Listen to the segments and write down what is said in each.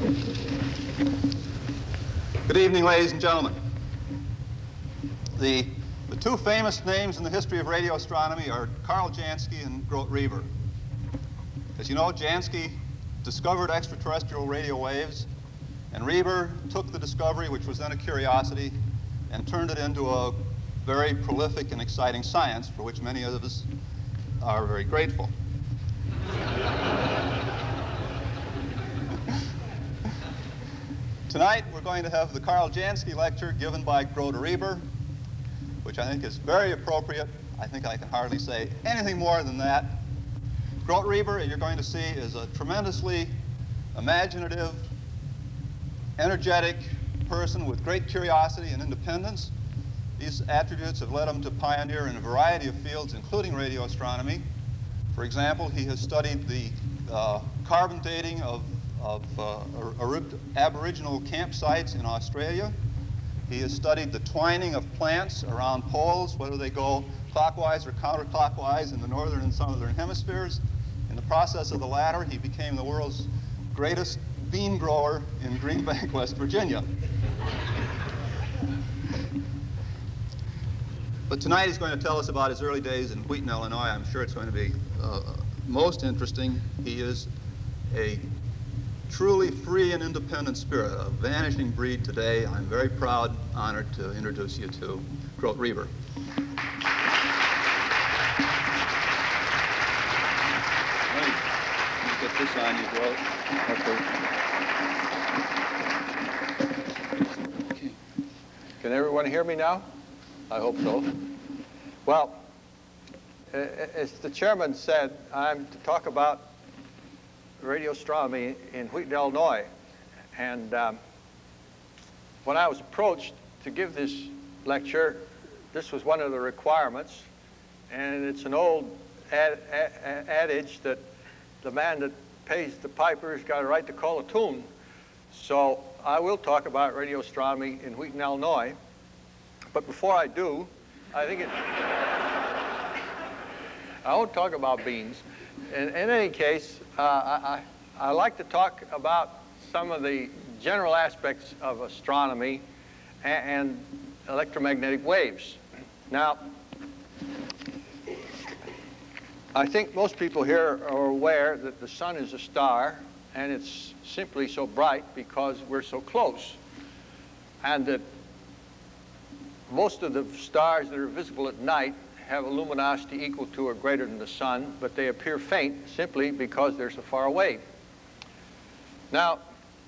Good evening, ladies and gentlemen. The two famous names in the history of radio astronomy are Carl Jansky and Grote Reber. As you know, Jansky discovered extraterrestrial radio waves, and Reber took the discovery, which was then a curiosity, and turned it into a very prolific and exciting science for which many of us are very grateful. Tonight, we're going to have the Carl Jansky lecture given by Grote Reber, which I think is very appropriate. I think I can hardly say anything more than that. Grote Reber, you're going to see, is a tremendously imaginative, energetic person with great curiosity and independence. These attributes have led him to pioneer in a variety of fields, including radio astronomy. For example, he has studied the carbon dating of Aboriginal campsites in Australia. He has studied the twining of plants around poles, whether they go clockwise or counterclockwise in the northern and southern hemispheres. In the process of the latter, he became the world's greatest bean grower in Greenbank, West Virginia. But tonight he's going to tell us about his early days in Wheaton, Illinois. I'm sure it's going to be most interesting. He is a truly free and independent spirit, a vanishing breed today. I'm very proud, honored to introduce you to Grote Reber. Let me get this on you, Grote. Okay. Can everyone hear me now? I hope so. Well, as the chairman said, I'm to talk about radio astronomy in Wheaton, Illinois. And when I was approached to give this lecture, this was one of the requirements. And it's an old adage that the man that pays the piper's got a right to call a tune. So I will talk about radio astronomy in Wheaton, Illinois. But before I do, I won't talk about beans. In any case, I like to talk about some of the general aspects of astronomy and electromagnetic waves. Now, I think most people here are aware that the sun is a star, and it's simply so bright because we're so close. And that most of the stars that are visible at night have a luminosity equal to or greater than the sun, but they appear faint simply because they're so far away. Now,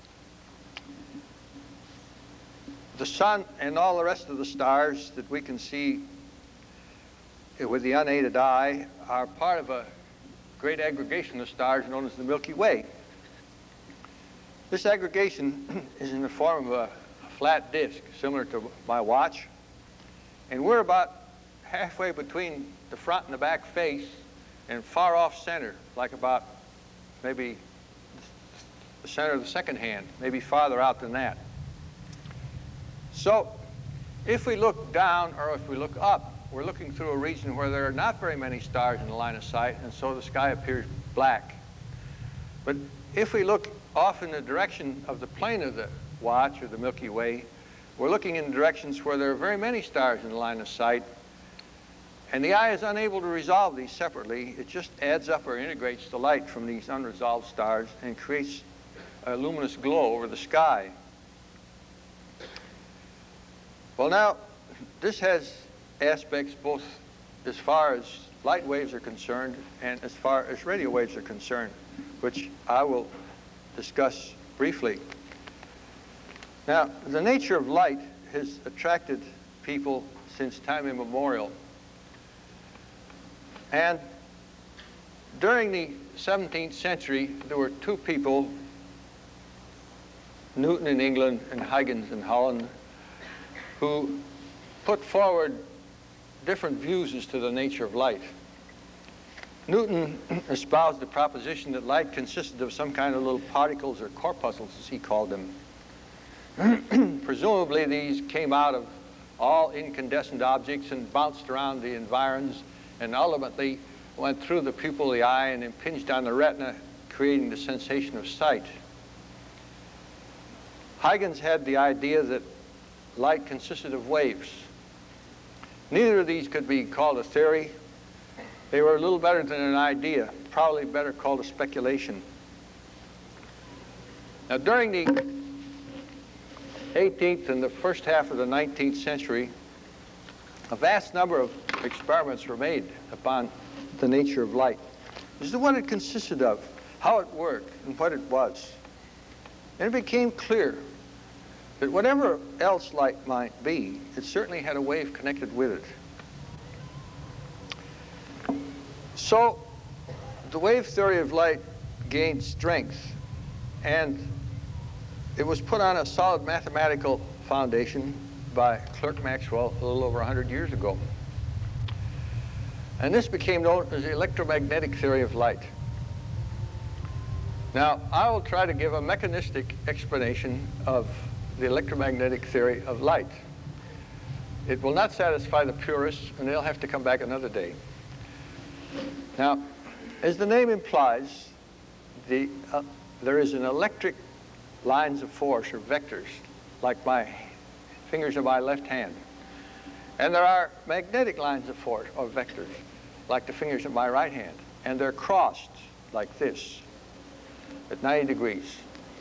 the sun and all the rest of the stars that we can see with the unaided eye are part of a great aggregation of stars known as the Milky Way. This aggregation is in the form of a flat disk, similar to my watch, and we're about halfway between the front and the back face and far off center, like about maybe the center of the second hand, maybe farther out than that. So if we look down or if we look up, we're looking through a region where there are not very many stars in the line of sight, and so the sky appears black. But if we look off in the direction of the plane of the watch, or the Milky Way, we're looking in directions where there are very many stars in the line of sight, and the eye is unable to resolve these separately. It just adds up or integrates the light from these unresolved stars and creates a luminous glow over the sky. Well, now, this has aspects both as far as light waves are concerned and as far as radio waves are concerned, which I will discuss briefly. Now, the nature of light has attracted people since time immemorial. And during the 17th century, there were two people, Newton in England and Huygens in Holland, who put forward different views as to the nature of light. Newton espoused the proposition that light consisted of some kind of little particles or corpuscles, as he called them. Presumably, these came out of all incandescent objects and bounced around the environs and ultimately went through the pupil of the eye and impinged on the retina, creating the sensation of sight. Huygens had the idea that light consisted of waves. Neither of these could be called a theory. They were a little better than an idea, probably better called a speculation. Now, during the 18th and the first half of the 19th century, a vast number of experiments were made upon the nature of light. This is what it consisted of, how it worked, and what it was. And it became clear that whatever else light might be, it certainly had a wave connected with it. So the wave theory of light gained strength, and it was put on a solid mathematical foundation by Clerk Maxwell a little over 100 years ago. And this became known as the electromagnetic theory of light. Now, I will try to give a mechanistic explanation of the electromagnetic theory of light. It will not satisfy the purists, and they'll have to come back another day. Now, as the name implies, there is an electric lines of force, or vectors, like my fingers of my left hand. And there are magnetic lines of force, or vectors, like the fingers of my right hand. And they're crossed like this at 90 degrees.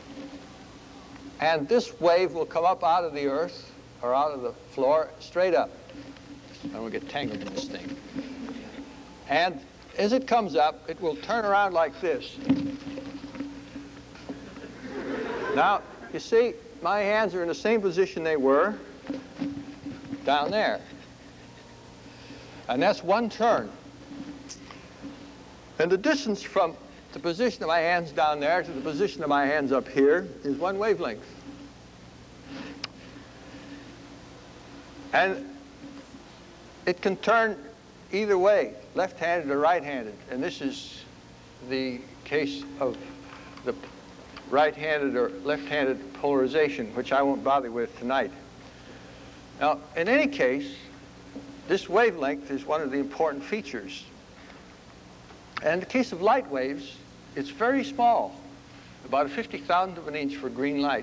And this wave will come up out of the earth or out of the floor straight up. And we'll get tangled in this thing. And as it comes up, it will turn around like this. Now, you see, my hands are in the same position they were down there. And that's one turn. And the distance from the position of my hands down there to the position of my hands up here is one wavelength. And it can turn either way, left-handed or right-handed. And this is the case of the right-handed or left-handed polarization, which I won't bother with tonight. Now, in any case, this wavelength is one of the important features. And in the case of light waves, it's very small, about a 50,000th of an inch for green light.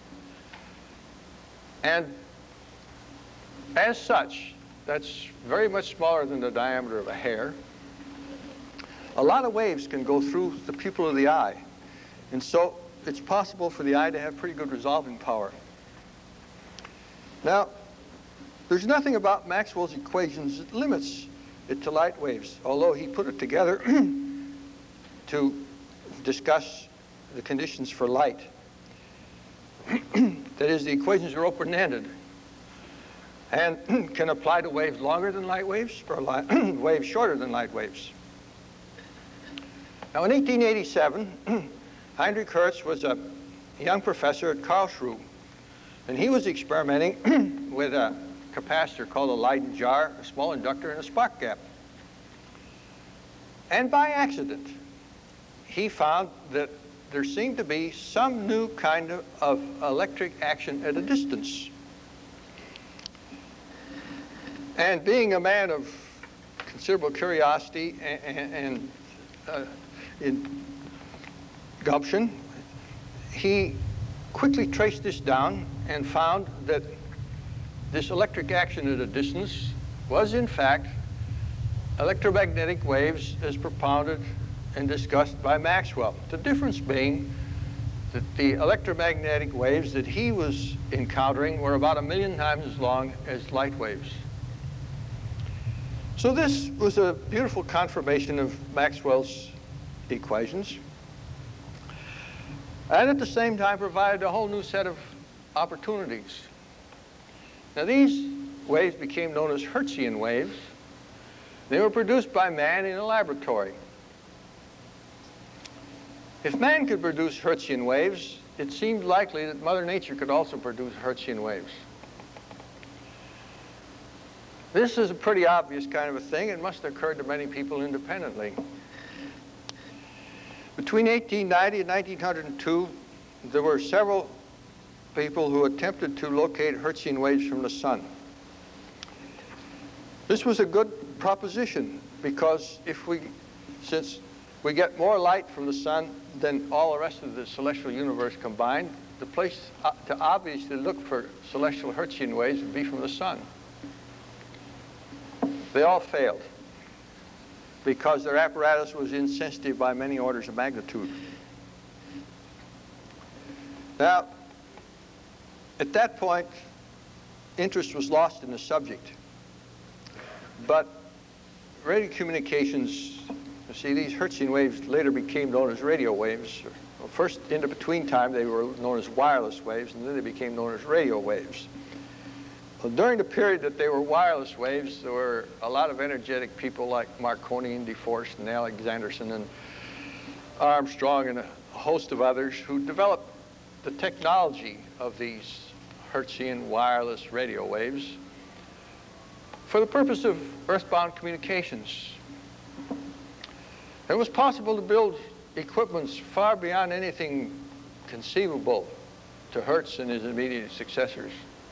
And as such, that's very much smaller than the diameter of a hair. A lot of waves can go through the pupil of the eye. And so it's possible for the eye to have pretty good resolving power. Now, there's nothing about Maxwell's equations that limits it to light waves, although he put it together to discuss the conditions for light. That is, the equations are open-ended and can apply to waves longer than light waves or waves shorter than light waves. Now, in 1887, Heinrich Hertz was a young professor at Karlsruhe, and he was experimenting with a capacitor called a Leyden jar, a small inductor, and a spark gap. And by accident, he found that there seemed to be some new kind of electric action at a distance. And being a man of considerable curiosity and in gumption, he quickly traced this down and found that this electric action at a distance was, in fact, electromagnetic waves as propounded and discussed by Maxwell. The difference being that the electromagnetic waves that he was encountering were about 1,000,000 times as long as light waves. So this was a beautiful confirmation of Maxwell's equations, and at the same time provided a whole new set of opportunities. Now, these waves became known as Hertzian waves. They were produced by man in a laboratory. If man could produce Hertzian waves, it seemed likely that Mother Nature could also produce Hertzian waves. This is a pretty obvious kind of a thing. It must have occurred to many people independently. Between 1890 and 1902, there were several people who attempted to locate Hertzian waves from the sun. This was a good proposition because since we get more light from the sun than all the rest of the celestial universe combined, the place to obviously look for celestial Hertzian waves would be from the sun. They all failed because their apparatus was insensitive by many orders of magnitude. Now, at that point, interest was lost in the subject. But radio communications, you see, these Hertzian waves later became known as radio waves. Well, first, in the between time, they were known as wireless waves, and then they became known as radio waves. Well, during the period that they were wireless waves, there were a lot of energetic people like Marconi and DeForest and Alexanderson and Armstrong and a host of others who developed the technology of these Hertzian wireless radio waves for the purpose of earthbound communications. It was possible to build equipments far beyond anything conceivable to Hertz and his immediate successors.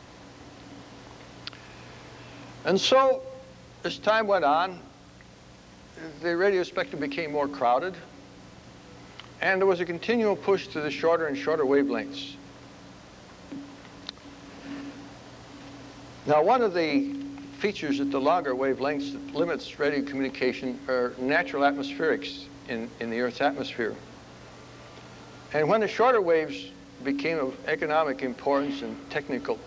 And so, as time went on, the radio spectrum became more crowded, and there was a continual push to the shorter and shorter wavelengths. Now, one of the features at the longer wavelengths that limits radio communication are natural atmospherics in the Earth's atmosphere. And when the shorter waves became of economic importance and technically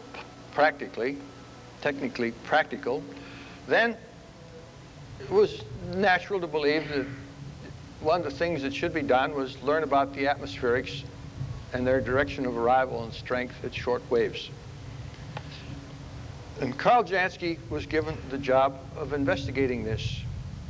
practical, then it was natural to believe that one of the things that should be done was learn about the atmospherics and their direction of arrival and strength at short waves. And Karl Jansky was given the job of investigating this.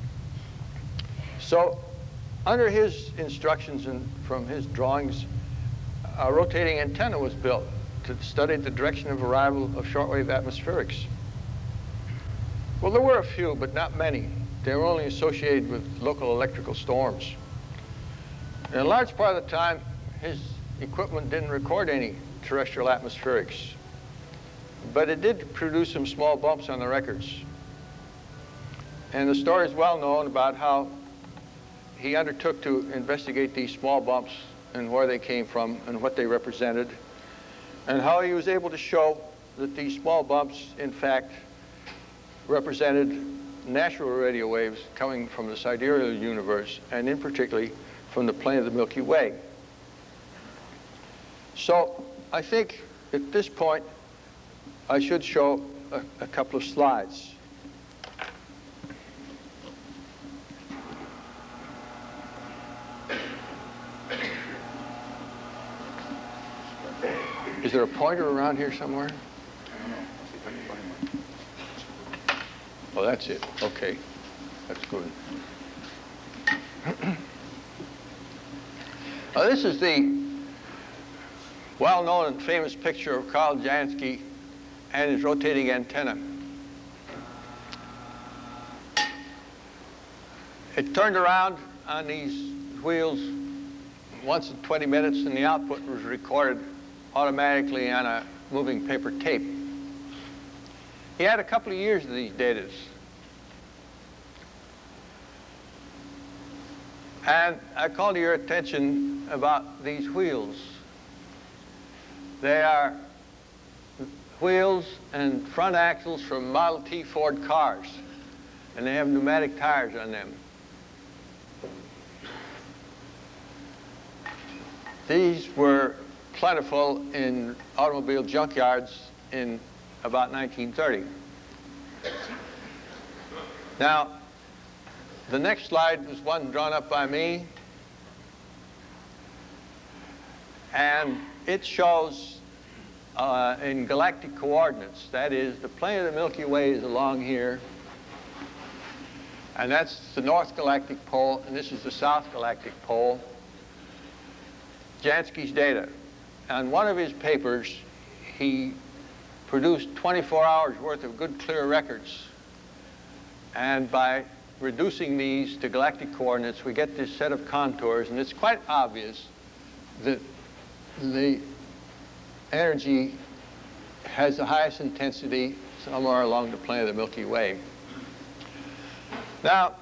So under his instructions and from his drawings, a rotating antenna was built to study the direction of arrival of shortwave atmospherics. Well, there were a few, but not many. They were only associated with local electrical storms. And a large part of the time, his equipment didn't record any terrestrial atmospherics. But it did produce some small bumps on the records. And the story is well known about how he undertook to investigate these small bumps and where they came from and what they represented, and how he was able to show that these small bumps, in fact, represented natural radio waves coming from the sidereal universe, and in particularly from the plane of the Milky Way. So I think at this point, I should show a couple of slides. Is there a pointer around here somewhere? Oh, that's it. Okay. That's good. Now, this is the well-known and famous picture of Karl Jansky and his rotating antenna. It turned around on these wheels once in 20 minutes, and the output was recorded automatically on a moving paper tape. He had a couple of years of these data. And I call to your attention about these wheels. They are wheels and front axles from Model T Ford cars, and they have pneumatic tires on them. These were plentiful in automobile junkyards in about 1930. Now, the next slide was one drawn up by me, and it shows in galactic coordinates. That is, the plane of the Milky Way is along here, and that's the North Galactic Pole, and this is the South Galactic Pole. Jansky's data. On one of his papers, he produced 24 hours worth of good, clear records. And by reducing these to galactic coordinates, we get this set of contours, and it's quite obvious that the energy has the highest intensity somewhere along the plane of the Milky Way. Now,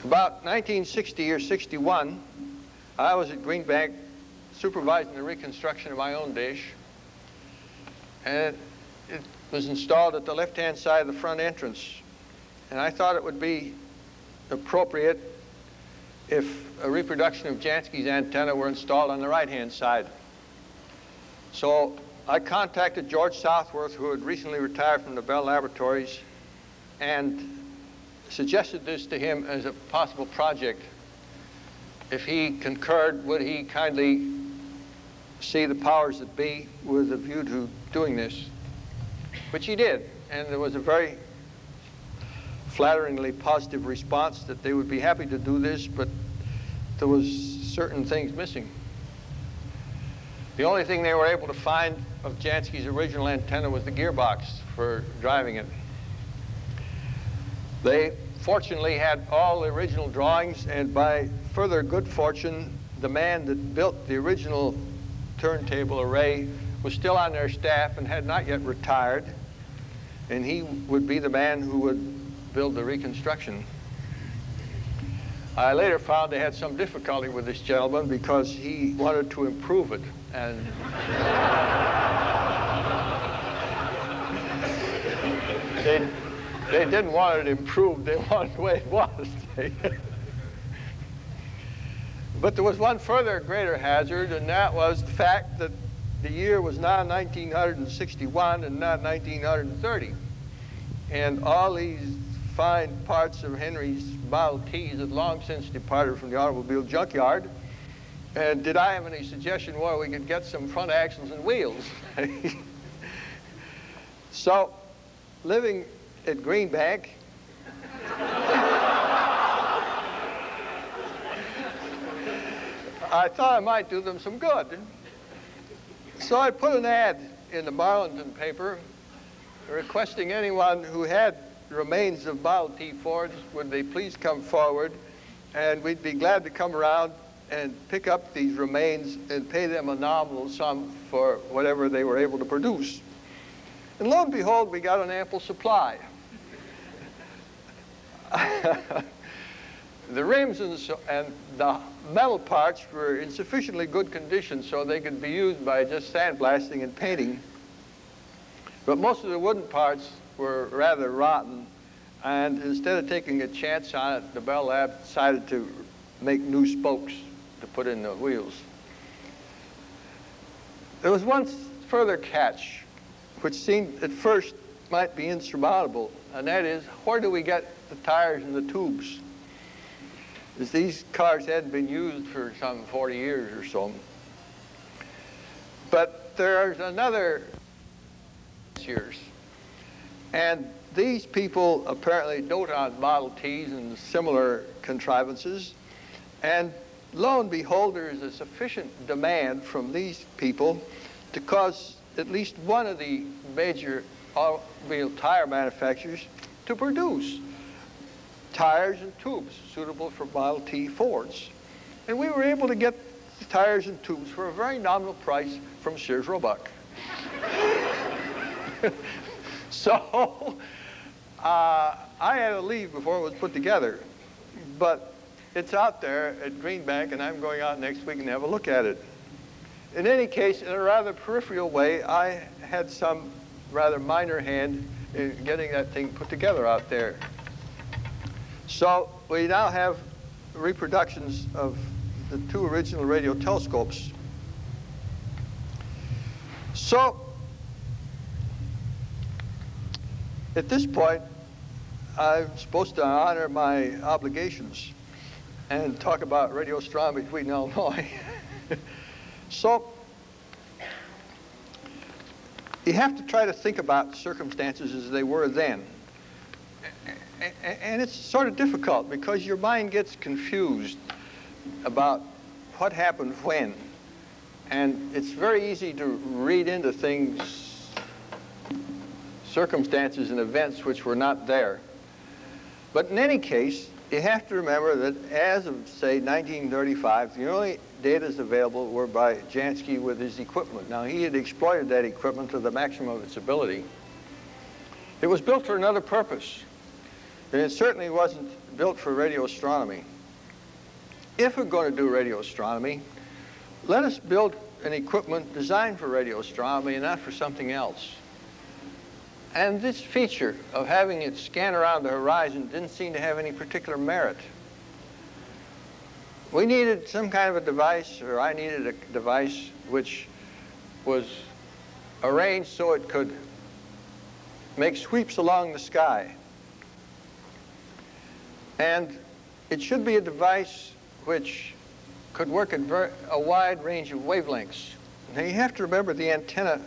About 1960 or 61, I was at Greenbank supervising the reconstruction of my own dish, and it was installed at the left-hand side of the front entrance. And I thought it would be appropriate if a reproduction of Jansky's antenna were installed on the right-hand side. So I contacted George Southworth, who had recently retired from the Bell Laboratories, and suggested this to him as a possible project. If he concurred, would he kindly see the powers that be with a view to doing this? Which he did, and there was a very flatteringly positive response that they would be happy to do this, but there was certain things missing. The only thing they were able to find of Jansky's original antenna was the gearbox for driving it. They fortunately had all the original drawings, and by further good fortune, the man that built the original turntable array was still on their staff and had not yet retired, and he would be the man who would build the reconstruction. I later found they had some difficulty with this gentleman because he wanted to improve it, and they didn't want it improved, they wanted the way it was. But there was one further greater hazard, and that was the fact that the year was now 1961 and not 1930. And all these fine parts of Henry's Model Ts had long since departed from the automobile junkyard. And did I have any suggestion where we could get some front axles and wheels? So, living at Greenbank, I thought I might do them some good. So I put an ad in the Marlington paper requesting anyone who had remains of Model T Fords, would they please come forward, and we'd be glad to come around and pick up these remains and pay them a nominal sum for whatever they were able to produce. And lo and behold, we got an ample supply. The rims and the metal parts were in sufficiently good condition so they could be used by just sandblasting and painting. But most of the wooden parts were rather rotten, and instead of taking a chance on it, the Bell Lab decided to make new spokes to put in the wheels. There was one further catch, which seemed at first might be insurmountable, and that is, where do we get the tires and the tubes? As these cars hadn't been used for some 40 years or so. But there's another years. And these people apparently dote on Model Ts and similar contrivances. And lo and behold, there is a sufficient demand from these people to cause at least one of the major automobile tire manufacturers to produce tires and tubes suitable for Model T Fords. And we were able to get the tires and tubes for a very nominal price from Sears Roebuck. So I had to leave before it was put together. But it's out there at Greenbank, and I'm going out next week and have a look at it. In any case, in a rather peripheral way, I had some rather minor hand in getting that thing put together out there. So we now have reproductions of the two original radio telescopes. So at this point, I'm supposed to honor my obligations and talk about radio astronomy between Illinois. So you have to try to think about circumstances as they were then. And it's sort of difficult because your mind gets confused about what happened when. And it's very easy to read into things, circumstances and events which were not there. But in any case, you have to remember that as of, say, 1935, the only data available were by Jansky with his equipment. Now, he had exploited that equipment to the maximum of its ability. It was built for another purpose. And it certainly wasn't built for radio astronomy. If we're going to do radio astronomy, let us build an equipment designed for radio astronomy and not for something else. And this feature of having it scan around the horizon didn't seem to have any particular merit. We needed some kind of a device, or I needed a device which was arranged so it could make sweeps along the sky. And it should be a device which could work at a wide range of wavelengths. Now you have to remember the antenna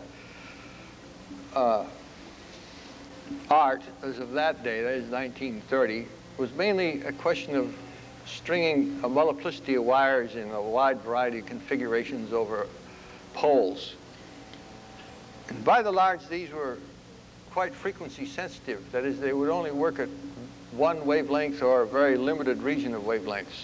art as of that day, that is 1930, was mainly a question of stringing a multiplicity of wires in a wide variety of configurations over poles. And by and large, these were quite frequency sensitive. That is, they would only work at one wavelength or a very limited region of wavelengths.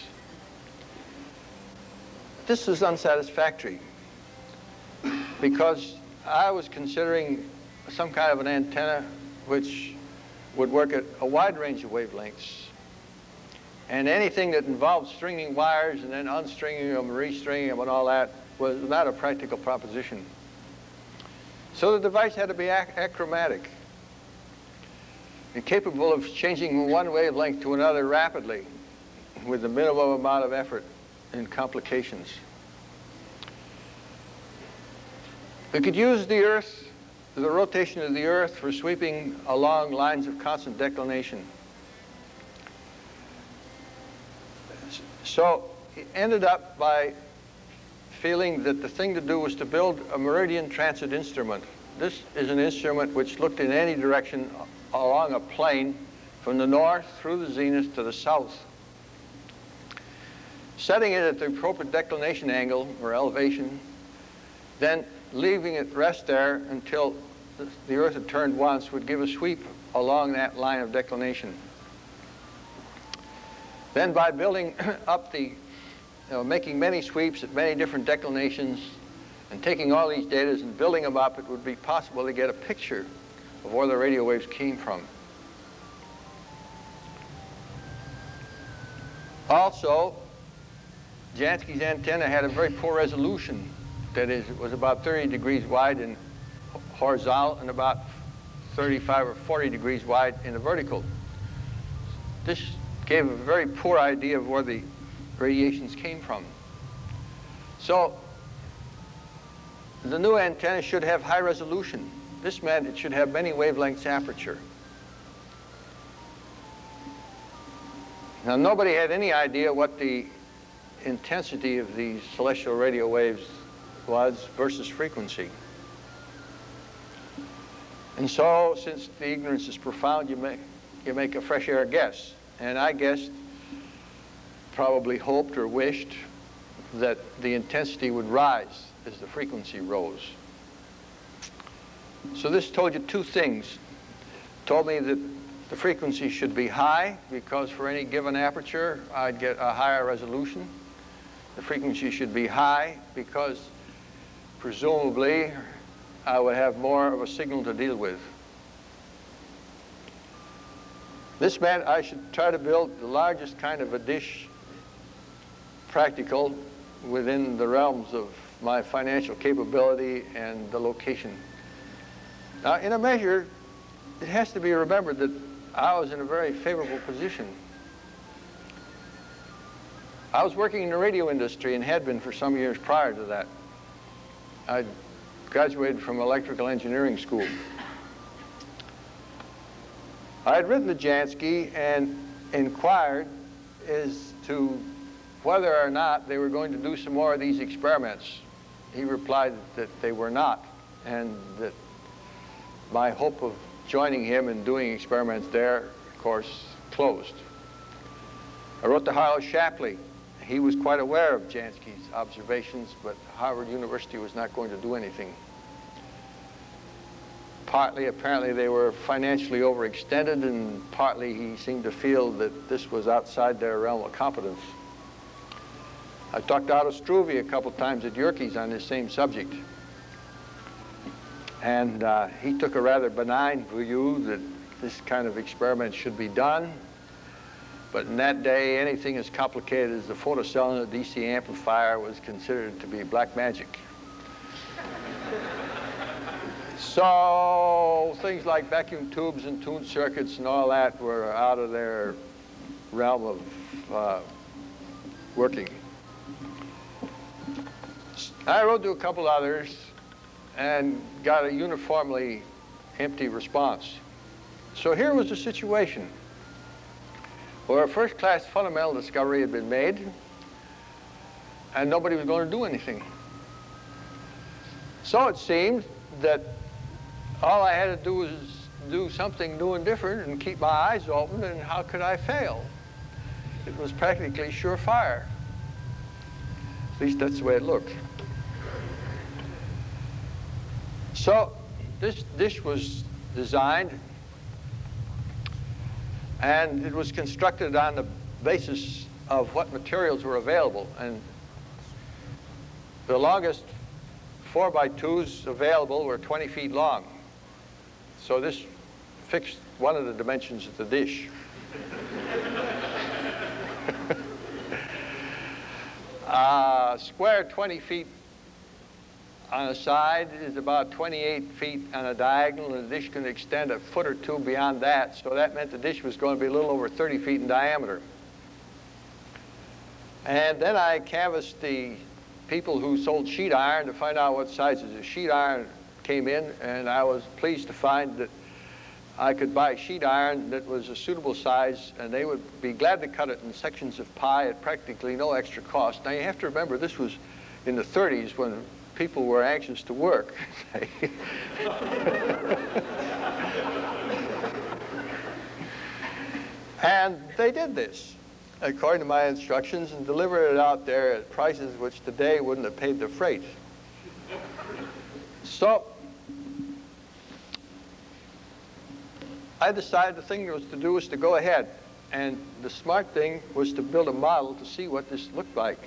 This was unsatisfactory because I was considering some kind of an antenna which would work at a wide range of wavelengths. And anything that involved stringing wires and then unstringing them, restringing them, and all that was not a practical proposition. So the device had to be achromatic and capable of changing from one wavelength to another rapidly with the minimum amount of effort and complications. We could use the Earth, the rotation of the Earth, for sweeping along lines of constant declination. So he ended up by feeling that the thing to do was to build a meridian transit instrument. This is an instrument which looked in any direction along a plane from the north through the zenith to the south. Setting it at the appropriate declination angle or elevation, then leaving it rest there until the Earth had turned once would give a sweep along that line of declination. Then by building up making many sweeps at many different declinations and taking all these data and building them up, it would be possible to get a picture of where the radio waves came from. Also, Jansky's antenna had a very poor resolution. That is, it was about 30 degrees wide in horizontal and about 35 or 40 degrees wide in the vertical. This gave a very poor idea of where the radiations came from. So the new antenna should have high resolution. This meant it should have many wavelengths aperture. Now nobody had any idea what the intensity of these celestial radio waves was versus frequency. And so, since the ignorance is profound, you make a fresh air guess. And I guessed, probably hoped or wished, that the intensity would rise as the frequency rose. So this told you two things. It told me that the frequency should be high because for any given aperture I'd get a higher resolution. The frequency should be high because presumably I would have more of a signal to deal with. This meant I should try to build the largest kind of a dish practical within the realms of my financial capability and the location. Now, in a measure, it has to be remembered that I was in a very favorable position. I was working in the radio industry and had been for some years prior to that. I graduated from electrical engineering school. I had written to Jansky and inquired as to whether or not they were going to do some more of these experiments. He replied that they were not, and that my hope of joining him and doing experiments there, of course, closed. I wrote to Harlow Shapley. He was quite aware of Jansky's observations, but Harvard University was not going to do anything. Partly, apparently, they were financially overextended, and partly he seemed to feel that this was outside their realm of competence. I talked to Otto Struve a couple times at Yerkes on this same subject. And he took a rather benign view that this kind of experiment should be done, But in that day, anything as complicated as the photocell in a DC amplifier was considered to be black magic. So things like vacuum tubes and tuned circuits and all that were out of their realm of working. I wrote to a couple others and got a uniformly empty response. So here was the situation where a first-class fundamental discovery had been made and nobody was going to do anything. So it seemed that all I had to do was do something new and different and keep my eyes open, and how could I fail? It was practically surefire. At least that's the way it looked. So this dish was designed, and it was constructed on the basis of what materials were available. And the longest 4x2s available were 20 feet long. So this fixed one of the dimensions of the dish. Square 20 feet on a side is about 28 feet on a diagonal, and the dish can extend a foot or two beyond that. So that meant the dish was going to be a little over 30 feet in diameter. And then I canvassed the people who sold sheet iron to find out what sizes of sheet iron came in, and I was pleased to find that I could buy sheet iron that was a suitable size, and they would be glad to cut it in sections of pi at practically no extra cost. Now you have to remember, this was in the 30s when people were anxious to work. And they did this according to my instructions and delivered it out there at prices which today wouldn't have paid the freight. So I decided the thing was to do was to go ahead, and the smart thing was to build a model to see what this looked like.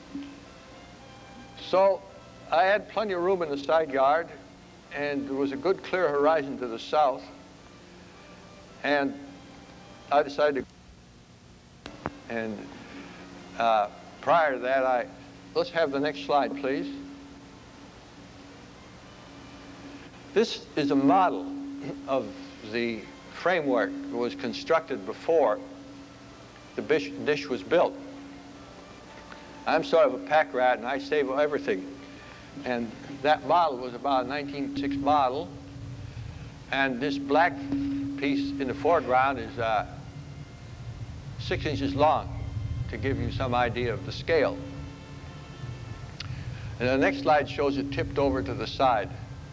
So I had plenty of room in the side yard, and there was a good clear horizon to the south, and I decided to, and prior to that, let's have the next slide, please. This is a model of the framework that was constructed before the dish was built. I'm sort of a pack rat, and I save everything. And that model was about a 1906 model, and this black piece in the foreground is 6 inches long, to give you some idea of the scale. And the next slide shows it tipped over to the side.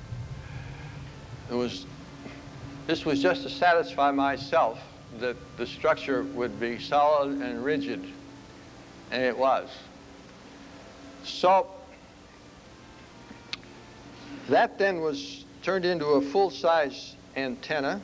This was just to satisfy myself that the structure would be solid and rigid, and it was. So that then was turned into a full-size antenna.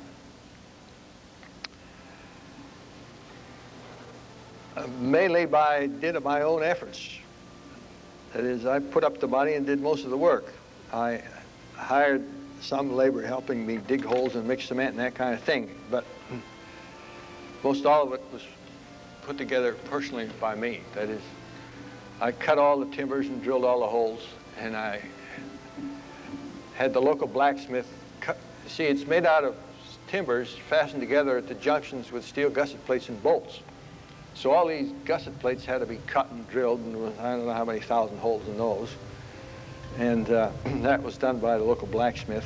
Mainly by dint of my own efforts. That is, I put up the money and did most of the work. I hired some labor helping me dig holes and mix cement and that kind of thing, but most all of it was put together personally by me. That is, I cut all the timbers and drilled all the holes, and I had the local blacksmith cut. See, it's made out of timbers fastened together at the junctions with steel gusset plates and bolts. So all these gusset plates had to be cut and drilled, and there was, I don't know how many thousand holes in those. And that was done by the local blacksmith.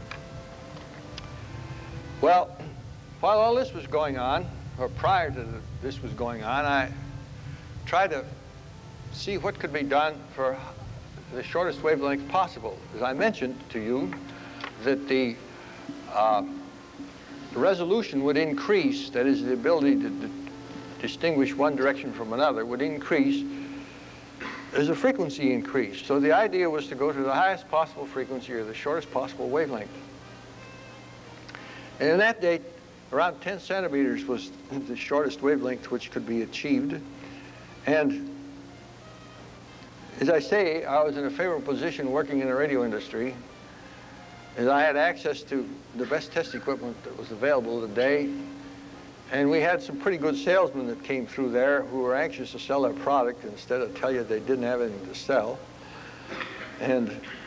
Well, while all this was going on, or prior to this was going on, I tried to see what could be done for the shortest wavelength possible. As I mentioned to you, that the resolution would increase, that is, the ability to distinguish one direction from another would increase as the frequency increased. So the idea was to go to the highest possible frequency or the shortest possible wavelength. And in that date, around 10 centimeters was the shortest wavelength which could be achieved. And as I say, I was in a favorable position working in the radio industry, as I had access to the best test equipment that was available today, And we had some pretty good salesmen that came through there who were anxious to sell their product instead of tell you they didn't have anything to sell. And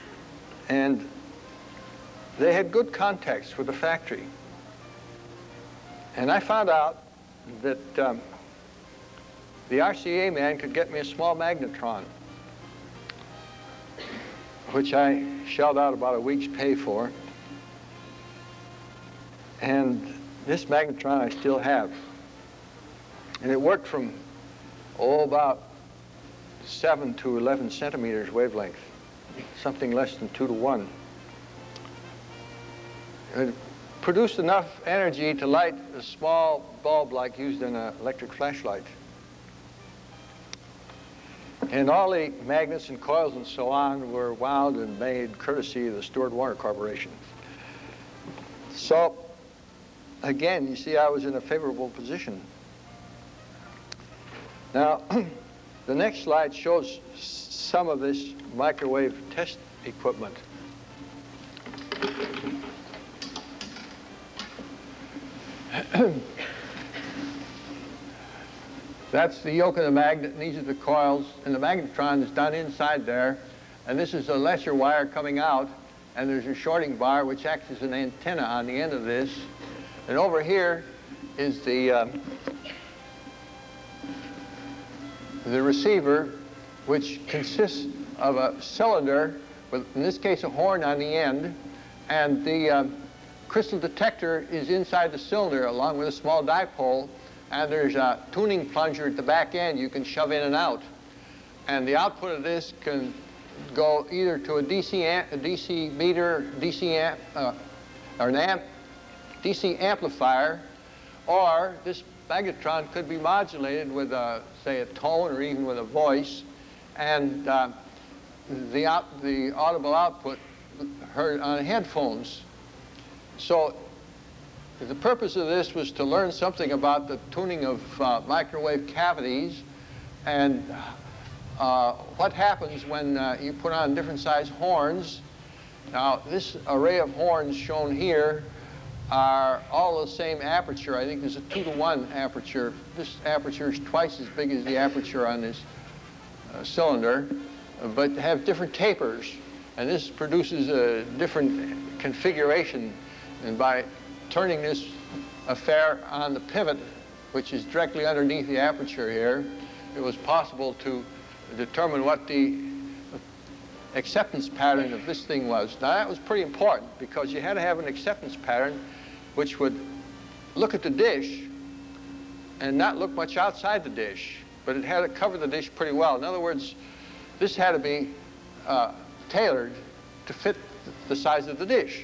they had good contacts with the factory. And I found out that the RCA man could get me a small magnetron, which I shelled out about a week's pay for. And this magnetron I still have. And it worked from, about 7 to 11 centimeters wavelength, something less than 2 to 1. It produced enough energy to light a small bulb like used in an electric flashlight. And all the magnets and coils and so on were wound and made courtesy of the Stewart Warner Corporation. So, again, you see I was in a favorable position. Now, the next slide shows some of this microwave test equipment. That's the yoke of the magnet, and these are the coils, and the magnetron is done inside there, and this is a lesser wire coming out, and there's a shorting bar which acts as an antenna on the end of this, and over here is the receiver, which consists of a cylinder with, in this case, a horn on the end, and the crystal detector is inside the cylinder along with a small dipole, and there's a tuning plunger at the back end you can shove in and out. And the output of this can go either to a DC meter, or an DC amplifier, or this magnetron could be modulated with, say, a tone or even with a voice, and the audible output heard on headphones. So the purpose of this was to learn something about the tuning of microwave cavities and what happens when you put on different size horns. Now, this array of horns shown here are all the same aperture. I think there's a 2 to 1 aperture. This aperture is twice as big as the aperture on this cylinder, but have different tapers. And this produces a different configuration. And by turning this affair on the pivot, which is directly underneath the aperture here, it was possible to determine what the acceptance pattern of this thing was. Now, that was pretty important because you had to have an acceptance pattern which would look at the dish and not look much outside the dish, but it had to cover the dish pretty well. In other words, this had to be tailored to fit the size of the dish.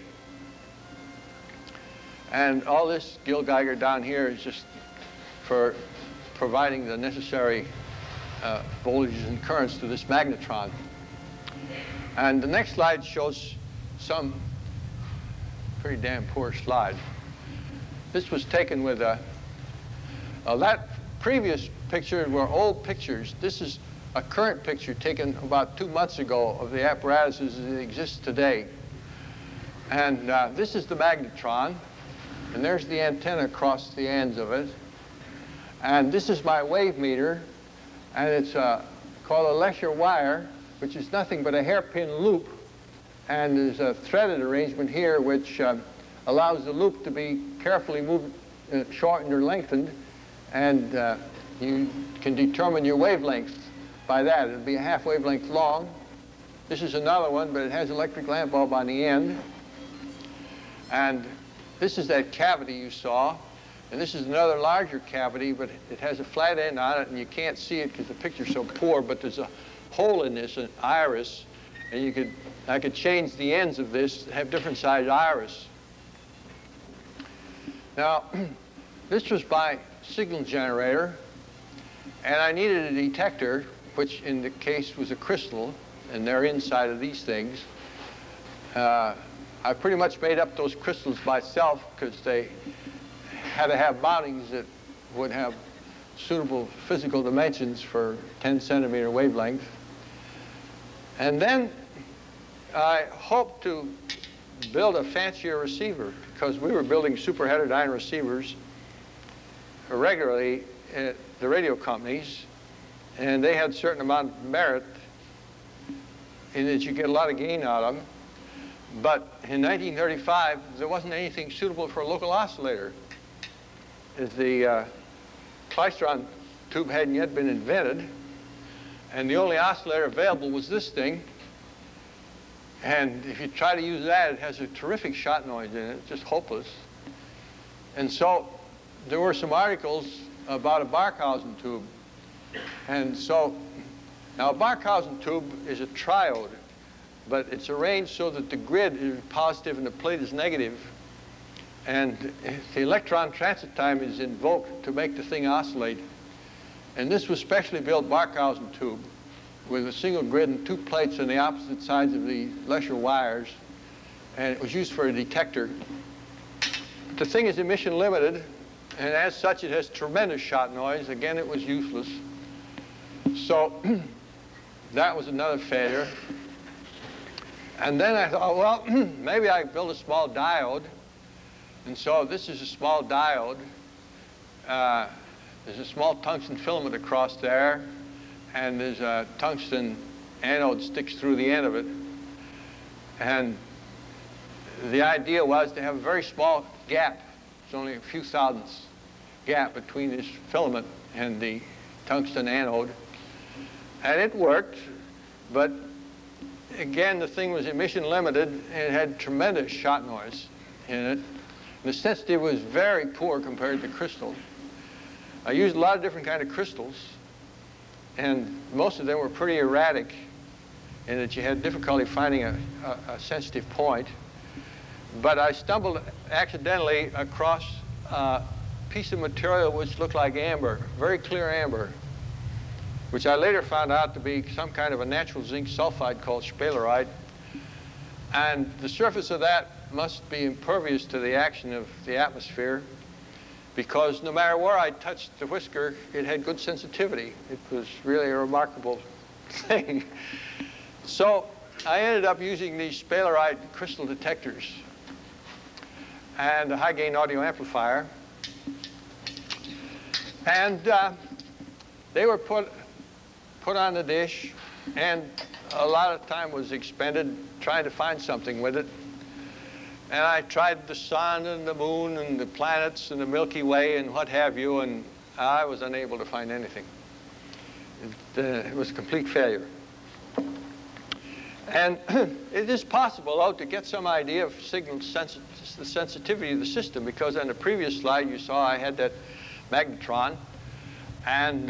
And all this Gil Geiger down here is just for providing the necessary voltages and currents to this magnetron. And the next slide shows some pretty damn poor slide. This was taken with that previous picture were old pictures. This is a current picture taken about 2 months ago of the apparatuses that exist today. And this is the magnetron. And there's the antenna across the ends of it. And this is my wave meter. And it's called a Lesher wire, which is nothing but a hairpin loop. And there's a threaded arrangement here which allows the loop to be carefully moved, shortened or lengthened. And you can determine your wavelength by that. It'll be a half wavelength long. This is another one, but it has an electric lamp bulb on the end. And this is that cavity you saw, and this is another larger cavity, but it has a flat end on it, and you can't see it because the picture's so poor, but there's a hole in this, an iris, and I could change the ends of this to have different size iris. Now, this was my signal generator, and I needed a detector, which in the case was a crystal, and they're inside of these things. I pretty much made up those crystals myself because they had to have mountings that would have suitable physical dimensions for 10 centimeter wavelength. And then I hoped to build a fancier receiver because we were building super heterodyne receivers. regularly at the radio companies, and they had a certain amount of merit in that you get a lot of gain out of them. But in 1935, there wasn't anything suitable for a local oscillator. The klystron tube hadn't yet been invented, and the only oscillator available was this thing. And if you try to use that, it has a terrific shot noise in it, just hopeless. And so there were some articles about a Barkhausen tube. And so now a Barkhausen tube is a triode, but it's arranged so that the grid is positive and the plate is negative. And the electron transit time is invoked to make the thing oscillate. And this was specially built Barkhausen tube with a single grid and two plates on the opposite sides of the Lesher wires. And it was used for a detector. But the thing is emission limited, and as such it has tremendous shot noise. Again, it was useless. So that was another failure. And then I thought, well, maybe I could build a small diode. And so this is a small diode. There's a small tungsten filament across there, and there's a tungsten anode sticks through the end of it. And the idea was to have a very small gap. It's only a few thousandths gap between this filament and the tungsten anode. And it worked, but again, the thing was emission limited, and it had tremendous shot noise in it. The sensitivity was very poor compared to crystal. I used a lot of different kinds of crystals, and most of them were pretty erratic in that you had difficulty finding a sensitive point. But I stumbled accidentally across a piece of material which looked like amber, very clear amber, which I later found out to be some kind of a natural zinc sulfide called sphalerite. And the surface of that must be impervious to the action of the atmosphere, because no matter where I touched the whisker, it had good sensitivity. It was really a remarkable thing. So I ended up using these sphalerite crystal detectors and a high-gain audio amplifier. And they were put on the dish, and a lot of time was expended trying to find something with it. And I tried the sun and the moon and the planets and the Milky Way and what have you, and I was unable to find anything. It was a complete failure. And it is possible, though, to get some idea of the sensitivity of the system, because on the previous slide you saw I had that magnetron, and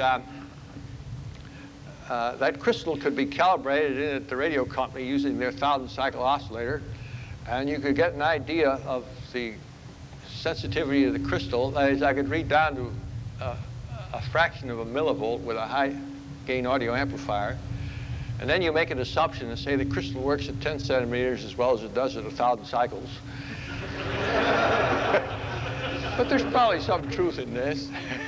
that crystal could be calibrated in at the radio company using their 1,000-cycle oscillator, and you could get an idea of the sensitivity of the crystal. That is, I could read down to a fraction of a millivolt with a high-gain audio amplifier. And then you make an assumption and say the crystal works at 10 centimeters as well as it does at 1,000 cycles. But there's probably some truth in this.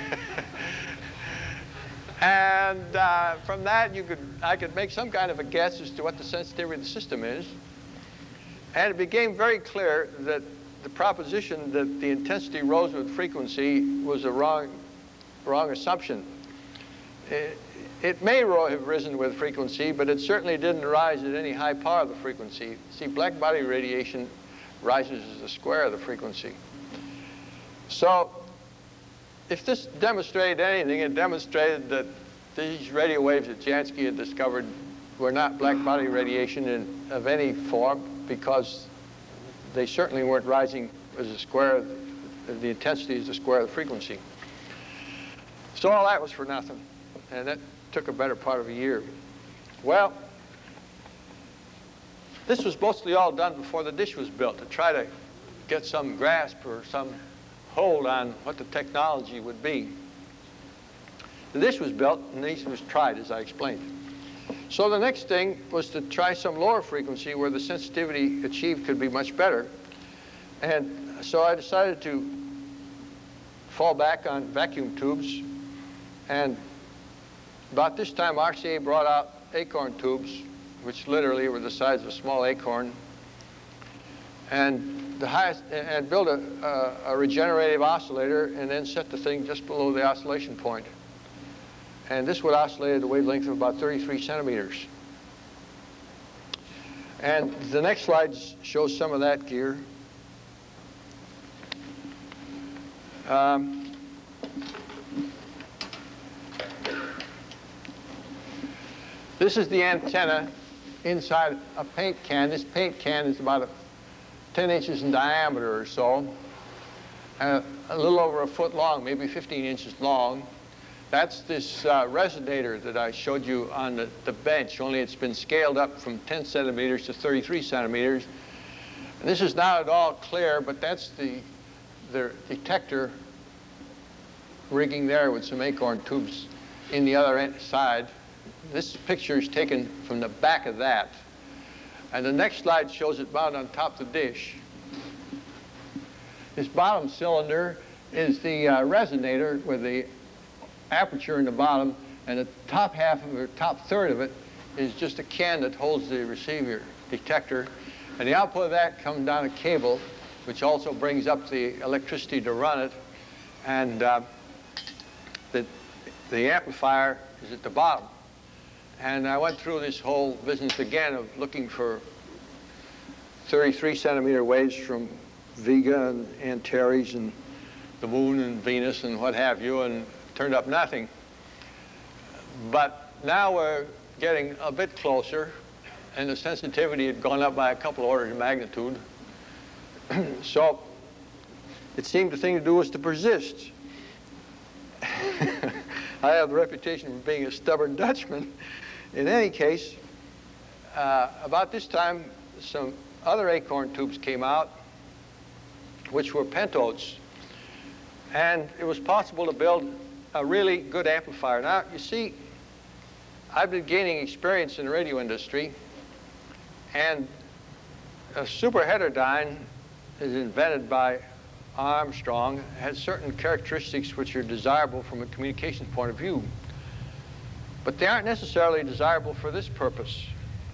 And from that, I could make some kind of a guess as to what the sensitivity of the system is. And it became very clear that the proposition that the intensity rose with frequency was a wrong assumption. It may have risen with frequency, but it certainly didn't rise at any high power of the frequency. See, black body radiation rises as the square of the frequency. So if this demonstrated anything, it demonstrated that these radio waves that Jansky had discovered were not black body radiation of any form, because they certainly weren't rising as a square of the intensity as the square of the frequency. So all that was for nothing, and that took a better part of a year. Well, this was mostly all done before the dish was built, to try to get some grasp or some hold on what the technology would be. The dish was built, and this was tried, as I explained. So the next thing was to try some lower frequency where the sensitivity achieved could be much better. And so I decided to fall back on vacuum tubes. And about this time, RCA brought out acorn tubes, which literally were the size of a small acorn. and the highest, and build a regenerative oscillator, and then set the thing just below the oscillation point. And this would oscillate at a wavelength of about 33 centimeters. And the next slide shows some of that gear. This is the antenna inside a paint can. This paint can is about 10 inches in diameter or so, a little over a foot long, maybe 15 inches long. That's this resonator that I showed you on the bench, only it's been scaled up from 10 centimeters to 33 centimeters. And this is not at all clear, but that's the detector rigging there with some acorn tubes in the other side. This picture is taken from the back of that. And the next slide shows it mounted on top of the dish. This bottom cylinder is the resonator with the aperture in the bottom, and the top half of it, top third of it, is just a can that holds the receiver detector. And the output of that comes down a cable, which also brings up the electricity to run it. And the amplifier is at the bottom. And I went through this whole business again of looking for 33 centimeter waves from Vega and Antares and the Moon and Venus and what have you, and turned up nothing. But now we're getting a bit closer, and the sensitivity had gone up by a couple orders of magnitude. So it seemed the thing to do was to persist. I have the reputation for being a stubborn Dutchman. In any case, about this time, some other acorn tubes came out, which were pentodes. And it was possible to build a really good amplifier. Now, you see, I've been gaining experience in the radio industry, and a superheterodyne is invented by Armstrong, has certain characteristics which are desirable from a communication point of view. But they aren't necessarily desirable for this purpose.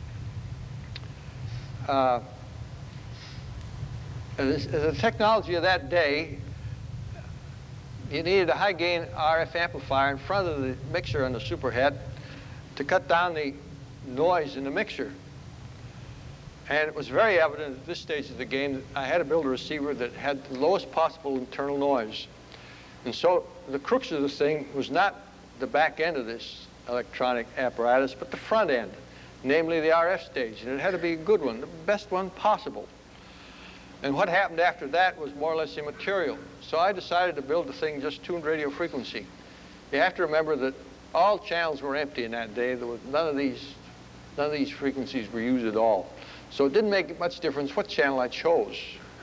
The technology of that day, you needed a high-gain RF amplifier in front of the mixer on the superhet to cut down the noise in the mixer. And it was very evident at this stage of the game that I had to build a receiver that had the lowest possible internal noise. And so the crux of the thing was not the back end of this electronic apparatus, but the front end, namely the RF stage. And it had to be a good one, the best one possible. And what happened after that was more or less immaterial. So I decided to build the thing just tuned radio frequency. You have to remember that all channels were empty in that day. There was none of these frequencies were used at all. So it didn't make much difference what channel I chose.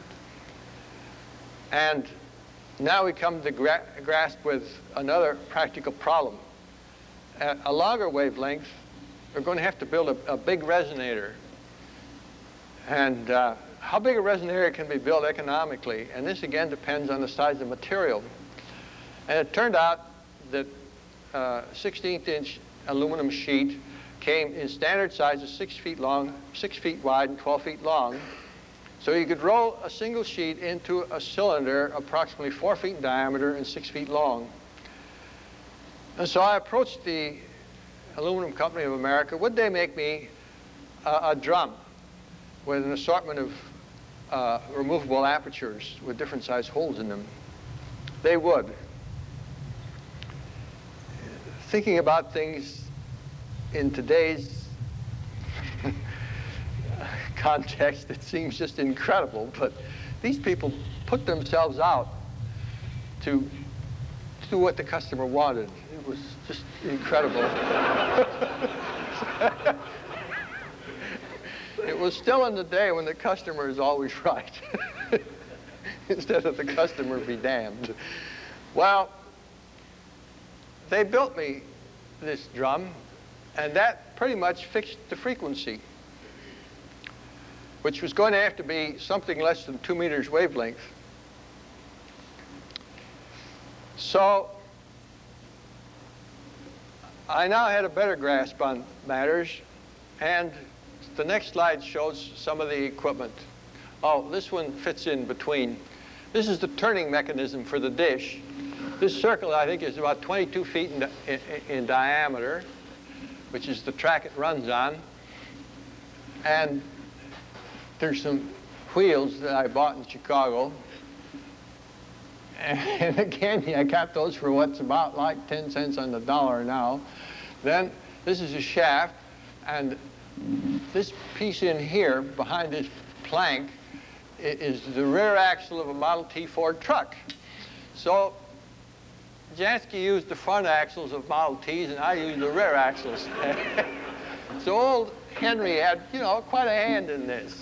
And now we come to grasp with another practical problem. At a longer wavelength, we're going to have to build a big resonator. And how big a resonator can be built economically? And this, again, depends on the size of the material. And it turned out that 16th-inch aluminum sheet came in standard sizes, 6 feet long, 6 feet wide, and 12 feet long. So you could roll a single sheet into a cylinder approximately 4 feet in diameter and 6 feet long. And so I approached the Aluminum Company of America. Would they make me a drum with an assortment of removable apertures with different size holes in them? They would. Thinking about things in today's context, it seems just incredible, but these people put themselves out to do what the customer wanted. It was just incredible. It was still in the day when the customer is always right, instead of the customer be damned. Well, they built me this drum, and that pretty much fixed the frequency, which was going to have to be something less than 2 meters wavelength. So I now had a better grasp on matters, and the next slide shows some of the equipment. Oh, this one fits in between. This is the turning mechanism for the dish. This circle, I think, is about 22 feet in diameter, which is the track it runs on. And there's some wheels that I bought in Chicago. And again, I got those for what's about like 10 cents on the dollar now. Then this is a shaft, and this piece in here behind this plank is the rear axle of a Model T Ford truck. So Jansky used the front axles of Model Ts, and I used the rear axles. So old Henry had, you know, quite a hand in this.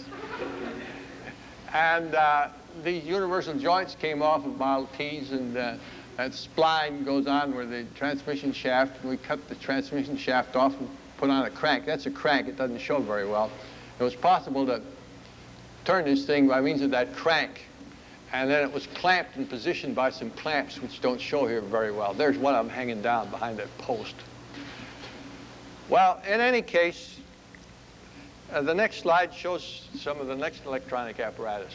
And these universal joints came off of Model Ts, and that spline goes on where the transmission shaft, and we cut the transmission shaft off and put on a crank. That's a crank. It doesn't show very well. It was possible to turn this thing by means of that crank, and then it was clamped and positioned by some clamps which don't show here very well. There's one of them hanging down behind that post. Well, in any case, the next slide shows some of the next electronic apparatus.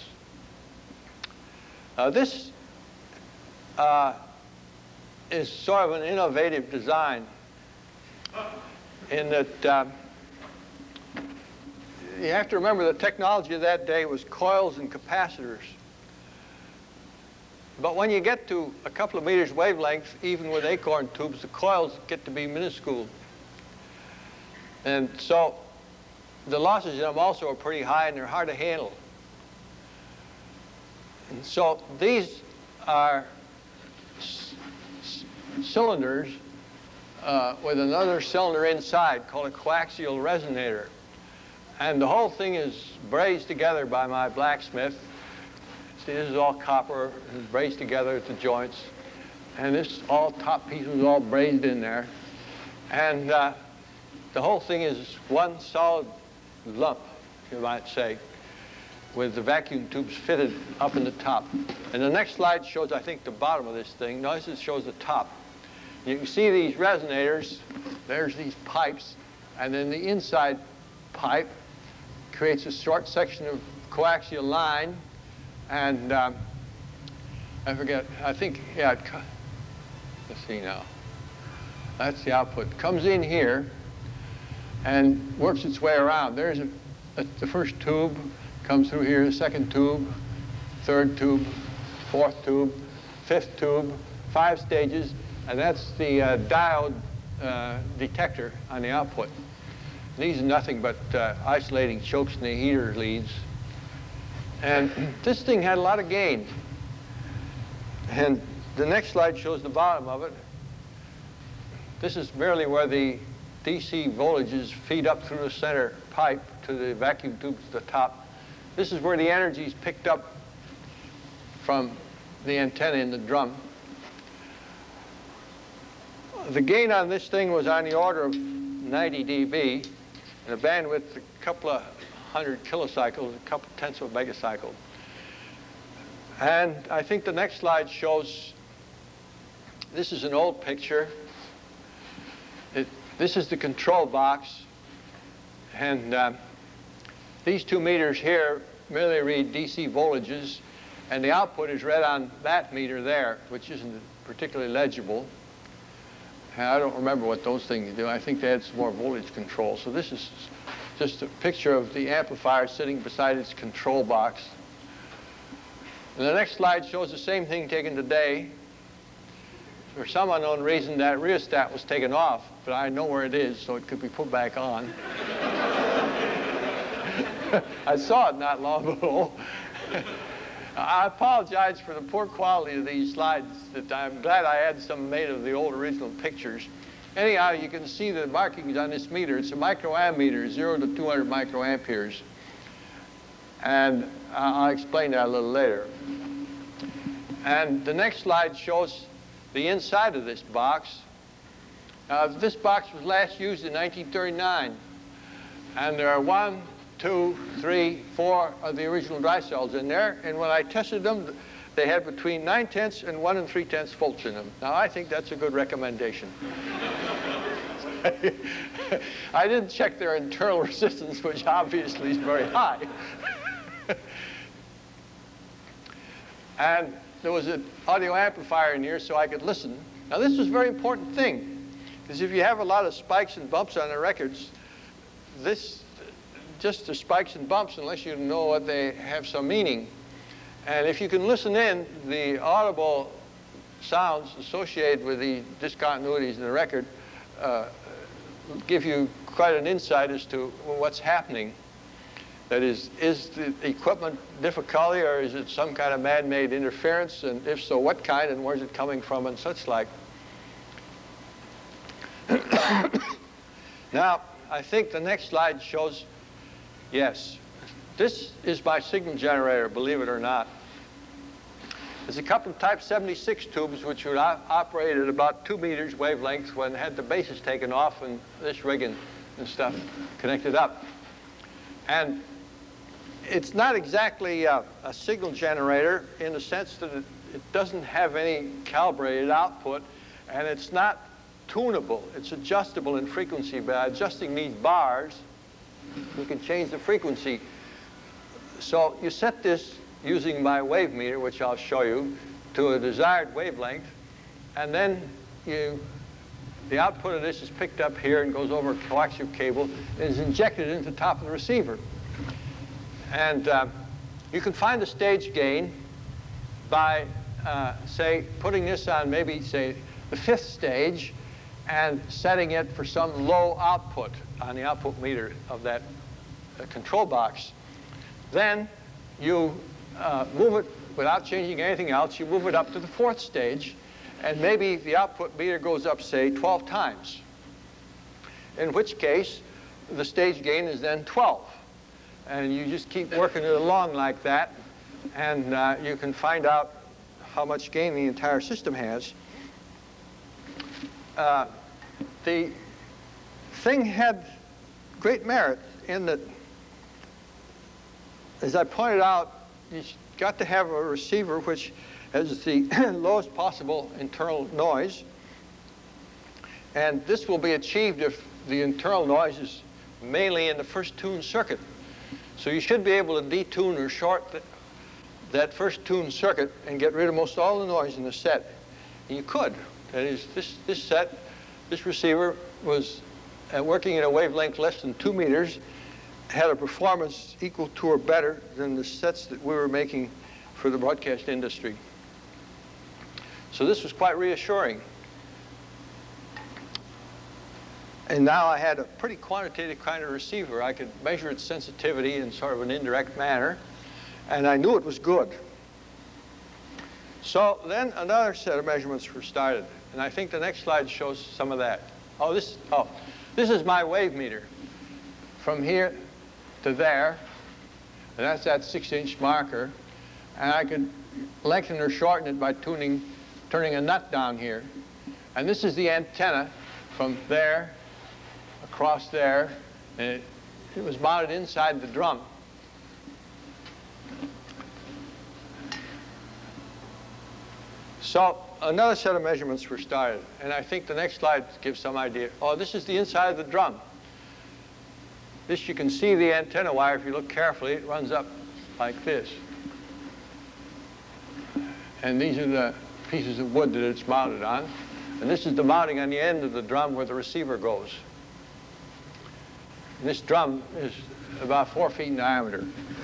This is sort of an innovative design in that you have to remember the technology of that day was coils and capacitors. But when you get to a couple of meters wavelength, even with acorn tubes, the coils get to be minuscule. And so the losses in them also are pretty high, and they're hard to handle. And so these are cylinders with another cylinder inside called a coaxial resonator. And the whole thing is brazed together by my blacksmith. See, this is all copper, and brazed together at the joints. And this all top piece was all brazed in there. And the whole thing is one solid lump, you might say, with the vacuum tubes fitted up in the top. And the next slide shows, I think, the bottom of this thing. Notice it shows the top. You can see these resonators. There's these pipes. And then the inside pipe creates a short section of coaxial line. And I forget, I think, yeah, let's see now. That's the output. Comes in here and works its way around. There's the first tube, comes through here, the second tube, third tube, fourth tube, fifth tube, 5 stages, and that's the diode detector on the output. These are nothing but isolating chokes in the heater leads. And this thing had a lot of gain. And the next slide shows the bottom of it. This is merely where the DC voltages feed up through the center pipe to the vacuum tube at the top. This is where the energy is picked up from the antenna in the drum. The gain on this thing was on the order of 90 dB, and a bandwidth a couple of 100 kilocycles, a couple tenths of a megacycle. And I think the next slide shows, this is an old picture. This is the control box, and these 2 meters here merely read DC voltages, and the output is read on that meter there, which isn't particularly legible. And I don't remember what those things do. I think they had some more voltage control. So this is just a picture of the amplifier sitting beside its control box. And the next slide shows the same thing taken today. For some unknown reason, that rheostat was taken off, but I know where it is, so it could be put back on. I saw it not long ago. I apologize for the poor quality of these slides. That I'm glad I had some made of the old original pictures. Anyhow, you can see the markings on this meter. It's a microammeter, 0 to 200 microamperes. And I'll explain that a little later. And the next slide shows the inside of this box. This box was last used in 1939. And there are 1, 2, 3, 4 of the original dry cells in there. And when I tested them, they had between 9/10 and 1 3/10 volts in them. Now, I think that's a good recommendation. I didn't check their internal resistance, which obviously is very high. And there was an audio amplifier in here so I could listen. Now this was a very important thing, because if you have a lot of spikes and bumps on the records, just the spikes and bumps, unless you know what they have some meaning. And if you can listen in, the audible sounds associated with the discontinuities in the record give you quite an insight as to what's happening. That is the equipment difficulty, or is it some kind of man-made interference? And if so, what kind, and where's it coming from, and such like. Now, I think the next slide shows, yes, this is my signal generator, believe it or not. There's a couple of Type 76 tubes which would operate at about 2 meters wavelength when had the bases taken off and this rig and stuff connected up. And it's not exactly a signal generator in the sense that it doesn't have any calibrated output, and it's not tunable. It's adjustable in frequency. By adjusting these bars, you can change the frequency. So you set this using my wave meter, which I'll show you, to a desired wavelength, and then the output of this is picked up here and goes over a coaxial cable and is injected into the top of the receiver. And you can find the stage gain by, say, putting this on maybe, say, the 5th stage and setting it for some low output on the output meter of that control box. Then you move it without changing anything else. You move it up to the 4th stage, and maybe the output meter goes up, say, 12 times, in which case the stage gain is then 12. And you just keep working it along like that, and you can find out how much gain the entire system has. The thing had great merit in that, as I pointed out, you've got to have a receiver which has the lowest possible internal noise. And this will be achieved if the internal noise is mainly in the first tune circuit. So you should be able to detune or short that first tune circuit and get rid of most all the noise in the set. And you could. That is, this receiver was working at a wavelength less than 2 meters, had a performance equal to or better than the sets that we were making for the broadcast industry. So this was quite reassuring. And now I had a pretty quantitative kind of receiver. I could measure its sensitivity in sort of an indirect manner, and I knew it was good. So then another set of measurements were started, and I think the next slide shows some of that. This is my wave meter from here to there, and that's that 6-inch marker, and I could lengthen or shorten it by turning a nut down here. And this is the antenna from there across there, and it was mounted inside the drum. So another set of measurements were started, and I think the next slide gives some idea. This is the inside of the drum. This, you can see the antenna wire if you look carefully. It runs up like this. And these are the pieces of wood that it's mounted on. And this is the mounting on the end of the drum where the receiver goes. And this drum is about 4 feet in diameter.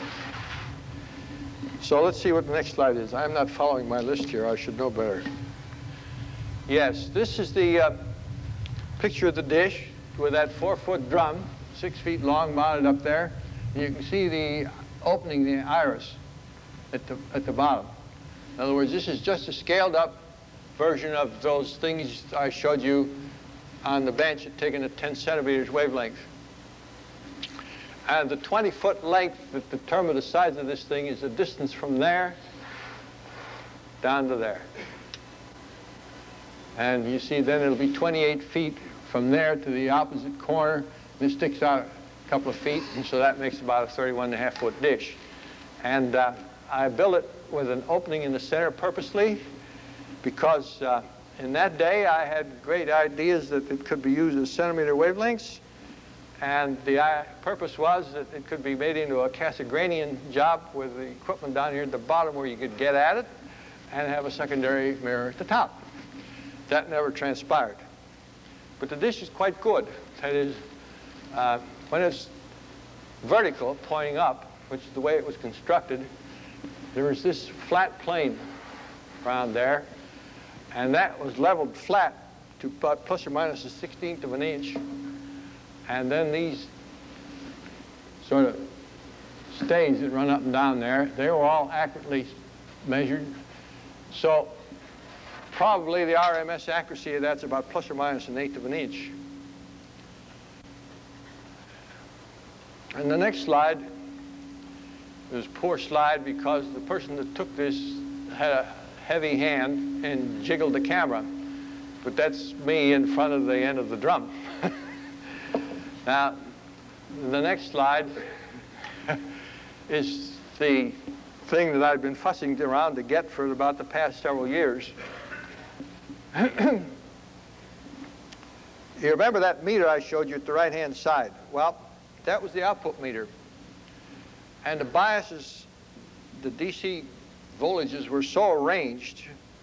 So let's see what the next slide is. I'm not following my list here. I should know better. Yes, this is the picture of the dish with that 4-foot drum, 6 feet long, mounted up there. And you can see the opening, the iris, at the bottom. In other words, this is just a scaled-up version of those things I showed you on the bench at taking a 10 centimeters wavelength. And the 20-foot length that determines the size of this thing is the distance from there down to there. And you see then it'll be 28 feet from there to the opposite corner. This sticks out a couple of feet, and so that makes about a 31.5-foot dish. And I built it with an opening in the center purposely because in that day I had great ideas that it could be used as centimeter wavelengths. And the purpose was that it could be made into a Cassegrainian job with the equipment down here at the bottom where you could get at it. and have a secondary mirror at the top. That never transpired. But the dish is quite good. That is, when it's vertical, pointing up, which is the way it was constructed, there was this flat plane around there, and that was leveled flat to about plus or minus a 1/16 of an inch. And then these sort of stays that run up and down there, they were all accurately measured. So probably the RMS accuracy of that's about plus or minus 1/8 of an inch. And the next slide is a poor slide because the person that took this had a heavy hand and jiggled the camera. But that's me in front of the end of the drum. Now, the next slide is the thing that I've been fussing around to get for about the past several years. You remember that meter I showed you at the right-hand side? Well, that was the output meter. And the biases, the DC voltages were so arranged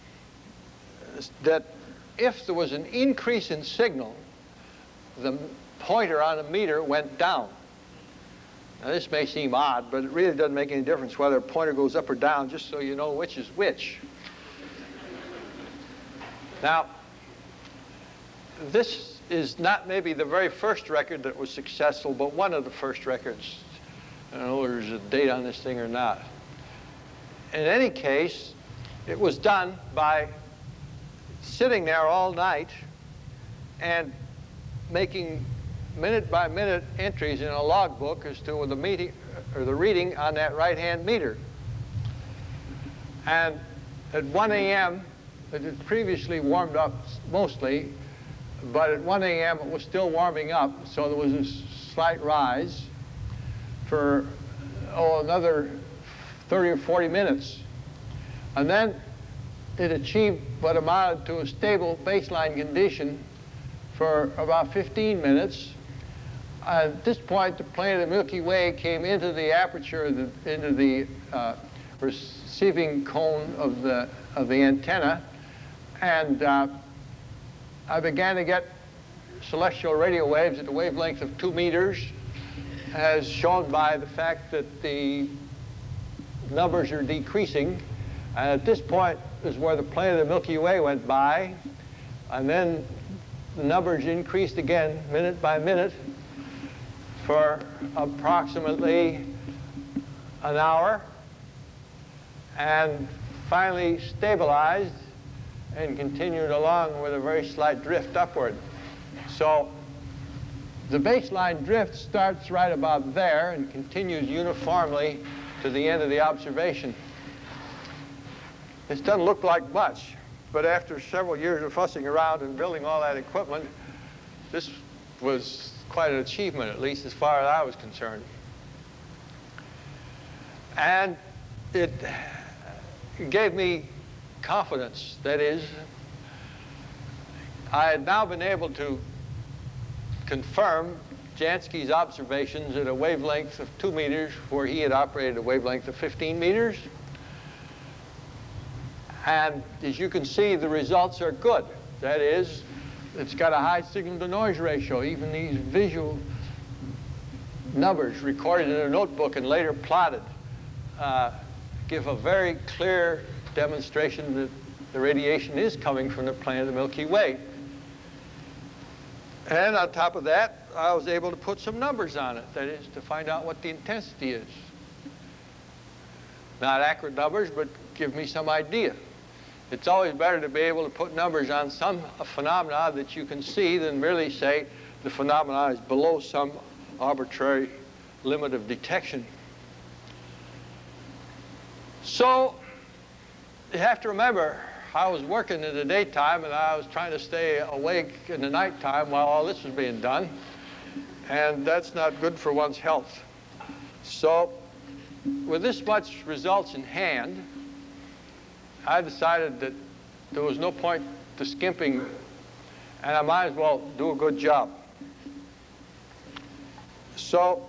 that if there was an increase in signal, the pointer on the meter went down. Now, this may seem odd, but it really doesn't make any difference whether a pointer goes up or down, just so you know which is which. Now, this is not maybe the very first record that was successful, but one of the first records. I don't know if there's a date on this thing or not. In any case, it was done by sitting there all night and making minute-by-minute entries in a logbook as to the meeting or the reading on that right-hand meter. And at 1 a.m., it had previously warmed up mostly, but at 1 a.m. it was still warming up, so there was a slight rise for another 30 or 40 minutes. And then it achieved what amounted to a stable baseline condition for about 15 minutes. At this point, the plane of the Milky Way came into the aperture, into the receiving cone of the antenna, and I began to get celestial radio waves at the wavelength of 2 meters, as shown by the fact that the numbers are decreasing. And at this point is where the plane of the Milky Way went by, and then the numbers increased again minute by minute for approximately an hour, and finally stabilized and continued along with a very slight drift upward. So the baseline drift starts right about there and continues uniformly to the end of the observation. This doesn't look like much, but after several years of fussing around and building all that equipment, this was quite an achievement, at least as far as I was concerned. And it gave me confidence. That is, I had now been able to confirm Jansky's observations at a wavelength of 2 meters, where he had operated a wavelength of 15 meters. And as you can see, the results are good. That is, it's got a high signal-to-noise ratio. Even these visual numbers recorded in a notebook and later plotted give a very clear demonstration that the radiation is coming from the plane of the Milky Way. And on top of that, I was able to put some numbers on it. That is, to find out what the intensity is. Not accurate numbers, but give me some idea. It's always better to be able to put numbers on some phenomena that you can see than merely say the phenomena is below some arbitrary limit of detection. So you have to remember, I was working in the daytime and I was trying to stay awake in the nighttime while all this was being done. And that's not good for one's health. So with this much results in hand, I decided that there was no point to skimping, and I might as well do a good job. So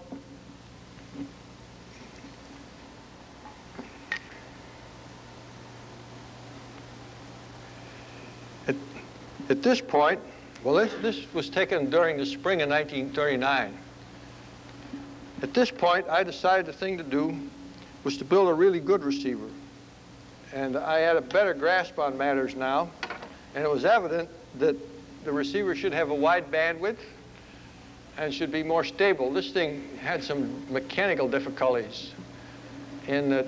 At this point, well, this was taken during the spring of 1939. At this point, I decided the thing to do was to build a really good receiver. And I had a better grasp on matters now, and it was evident that the receiver should have a wide bandwidth and should be more stable. This thing had some mechanical difficulties in that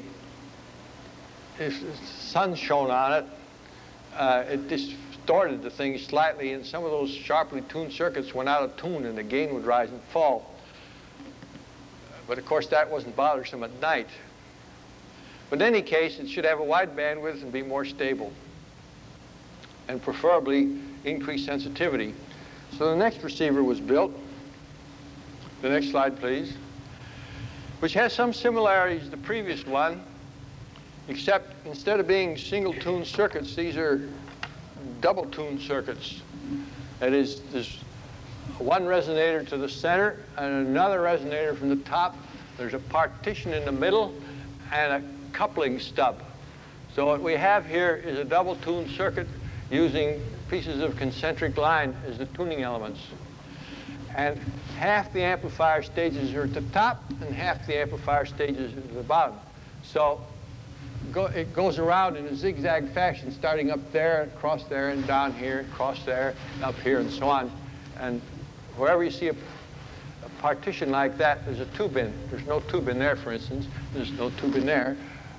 if the sun shone on it, it distorted the thing slightly, and some of those sharply tuned circuits went out of tune and the gain would rise and fall. But of course that wasn't bothersome at night. But in any case, it should have a wide bandwidth and be more stable, and preferably increase sensitivity. So the next receiver was built. The next slide, please. Which has some similarities to the previous one, except instead of being single-tuned circuits, these are double-tuned circuits. That is, there's one resonator to the center and another resonator from the top. There's a partition in the middle and a coupling stub. So what we have here is a double-tuned circuit using pieces of concentric line as the tuning elements. And half the amplifier stages are at the top and half the amplifier stages are at the bottom. So it goes around in a zigzag fashion, starting up there, across there, and down here, across there, up here, and so on. And wherever you see a partition like that, there's a tube in. There's no tube in there, for instance. There's no tube in there.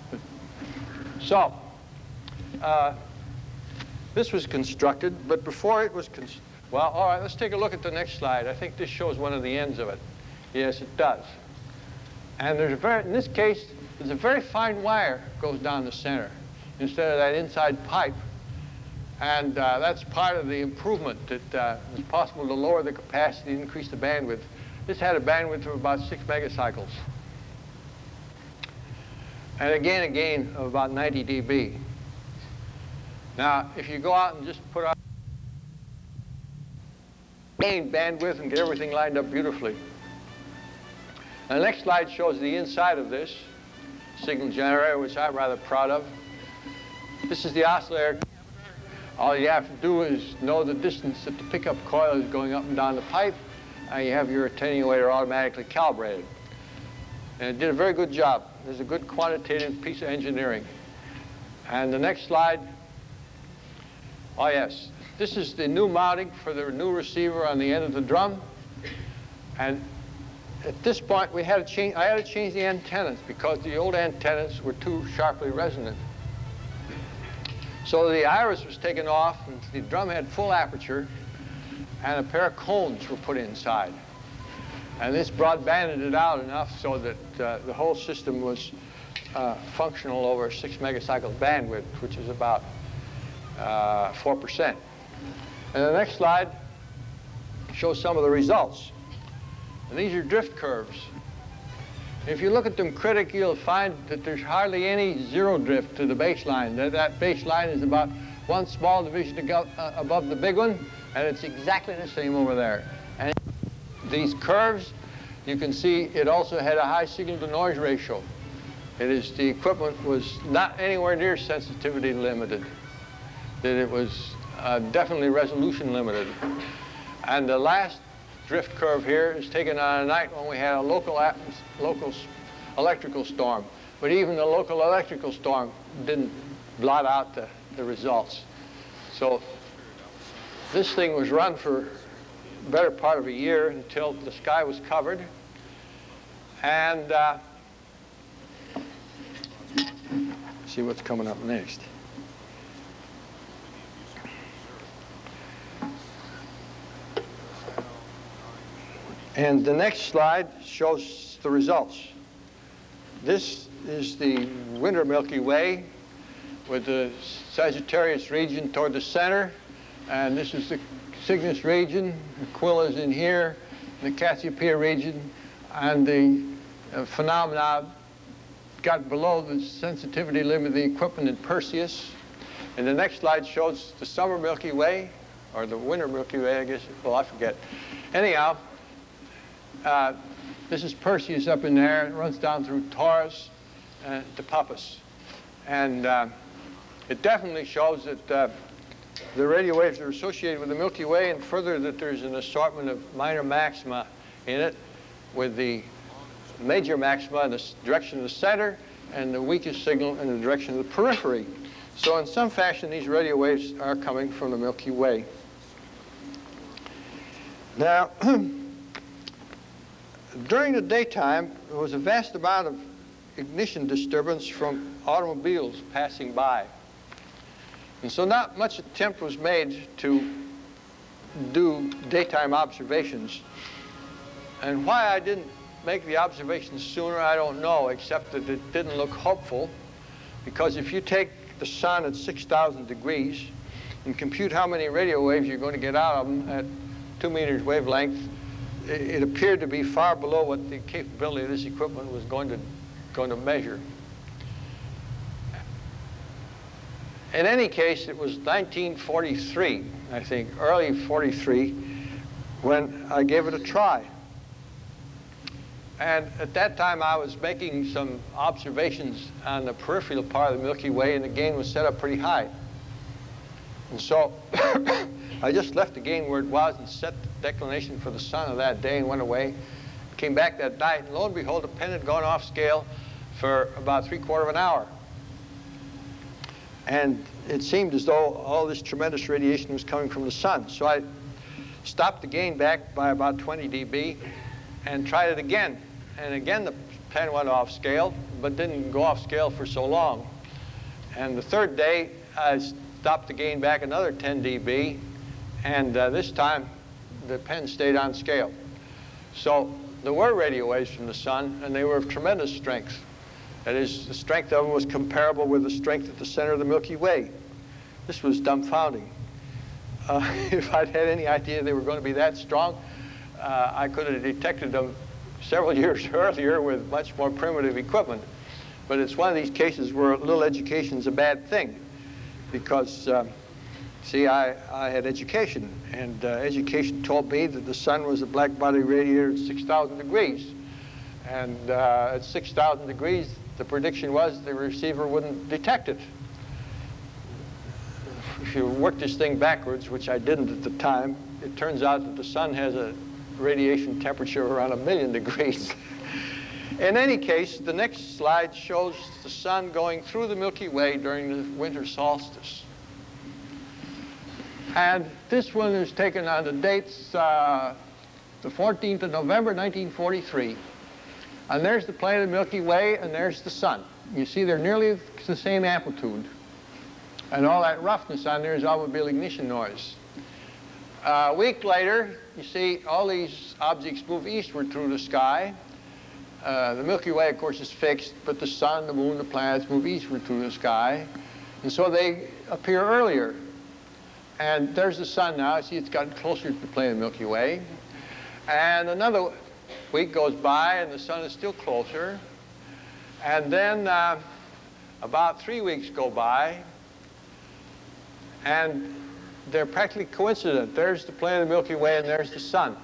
So this was constructed, but before it was well, all right, let's take a look at the next slide. I think this shows one of the ends of it. Yes, it does. And there's in this case, there's a very fine wire goes down the center instead of that inside pipe. And that's part of the improvement, that it's possible to lower the capacity and increase the bandwidth. This had a bandwidth of about 6 megacycles. And again, a gain of about 90 dB. Now, if you go out and just put out gain bandwidth and get everything lined up beautifully. And the next slide shows the inside of this signal generator, which I'm rather proud of. This is the oscillator. All you have to do is know the distance that the pickup coil is going up and down the pipe, and you have your attenuator automatically calibrated. And it did a very good job. There's a good quantitative piece of engineering. And the next slide, oh yes, this is the new mounting for the new receiver on the end of the drum. And at this point, I had to change the antennas because the old antennas were too sharply resonant. So the iris was taken off, and the drum had full aperture, and a pair of cones were put inside. And this broadbanded it out enough so that the whole system was functional over 6 megacycle bandwidth, which is about 4%. And the next slide shows some of the results. And these are drift curves. If you look at them critically, you'll find that there's hardly any zero drift to the baseline. That baseline is about one small division above the big one, and it's exactly the same over there. And these curves, you can see it also had a high signal-to-noise ratio. The equipment was not anywhere near sensitivity limited, that it was definitely resolution limited. And the last drift curve here is taken on a night when we had a local electrical storm. But even the local electrical storm didn't blot out the results. So this thing was run for the better part of a year until the sky was covered. And see what's coming up next. And the next slide shows the results. This is the winter Milky Way with the Sagittarius region toward the center. And this is the Cygnus region. Aquila's in here, the Cassiopeia region. And the phenomena got below the sensitivity limit of the equipment in Perseus. And the next slide shows the summer Milky Way, or the winter Milky Way, I guess. Well, I forget. Anyhow, this is Perseus up in there. It runs down through Taurus to Puppis. And it definitely shows that the radio waves are associated with the Milky Way, and further that there's an assortment of minor maxima in it, with the major maxima in the direction of the center and the weakest signal in the direction of the periphery. So in some fashion, these radio waves are coming from the Milky Way. Now, during the daytime, there was a vast amount of ignition disturbance from automobiles passing by. And so not much attempt was made to do daytime observations. And why I didn't make the observations sooner, I don't know, except that it didn't look hopeful. Because if you take the sun at 6,000 degrees and compute how many radio waves you're going to get out of them at 2 meters wavelength, it appeared to be far below what the capability of this equipment was going to measure. In any case, it was 1943, I think, early 43, when I gave it a try. And at that time, I was making some observations on the peripheral part of the Milky Way, and the gain was set up pretty high. And so I just left the gain where it was and set the declination for the sun of that day and went away. Came back that night, and lo and behold, the pen had gone off scale for about 3/4 of an hour. And it seemed as though all this tremendous radiation was coming from the sun. So I stopped the gain back by about 20 dB and tried it again. And again, the pen went off scale, but didn't go off scale for so long. And the third day, I stopped the gain back another 10 dB, and this time, the pen stayed on scale. So there were radio waves from the sun, and they were of tremendous strength. That is, the strength of them was comparable with the strength at the center of the Milky Way. This was dumbfounding. If I'd had any idea they were going to be that strong, I could have detected them several years earlier with much more primitive equipment. But it's one of these cases where a little education is a bad thing. Because, see, I had education. And education told me that the sun was a black body radiator at 6,000 degrees. And at 6,000 degrees, the prediction was the receiver wouldn't detect it. If you work this thing backwards, which I didn't at the time, it turns out that the sun has a radiation temperature of around 1,000,000 degrees. In any case, the next slide shows the sun going through the Milky Way during the winter solstice. And this one is taken on the dates the 14th of November, 1943. And there's the plane of the Milky Way, and there's the sun. You see they're nearly the same amplitude. And all that roughness on there is automobile ignition noise. A week later, you see all these objects move eastward through the sky. The Milky Way, of course, is fixed, but the sun, the moon, the planets move eastward through the sky. And so they appear earlier. And there's the sun now. See, it's gotten closer to the plane of the Milky Way. And another week goes by, and the sun is still closer. And then about 3 weeks go by, and they're practically coincident. There's the plane of the Milky Way, and there's the sun.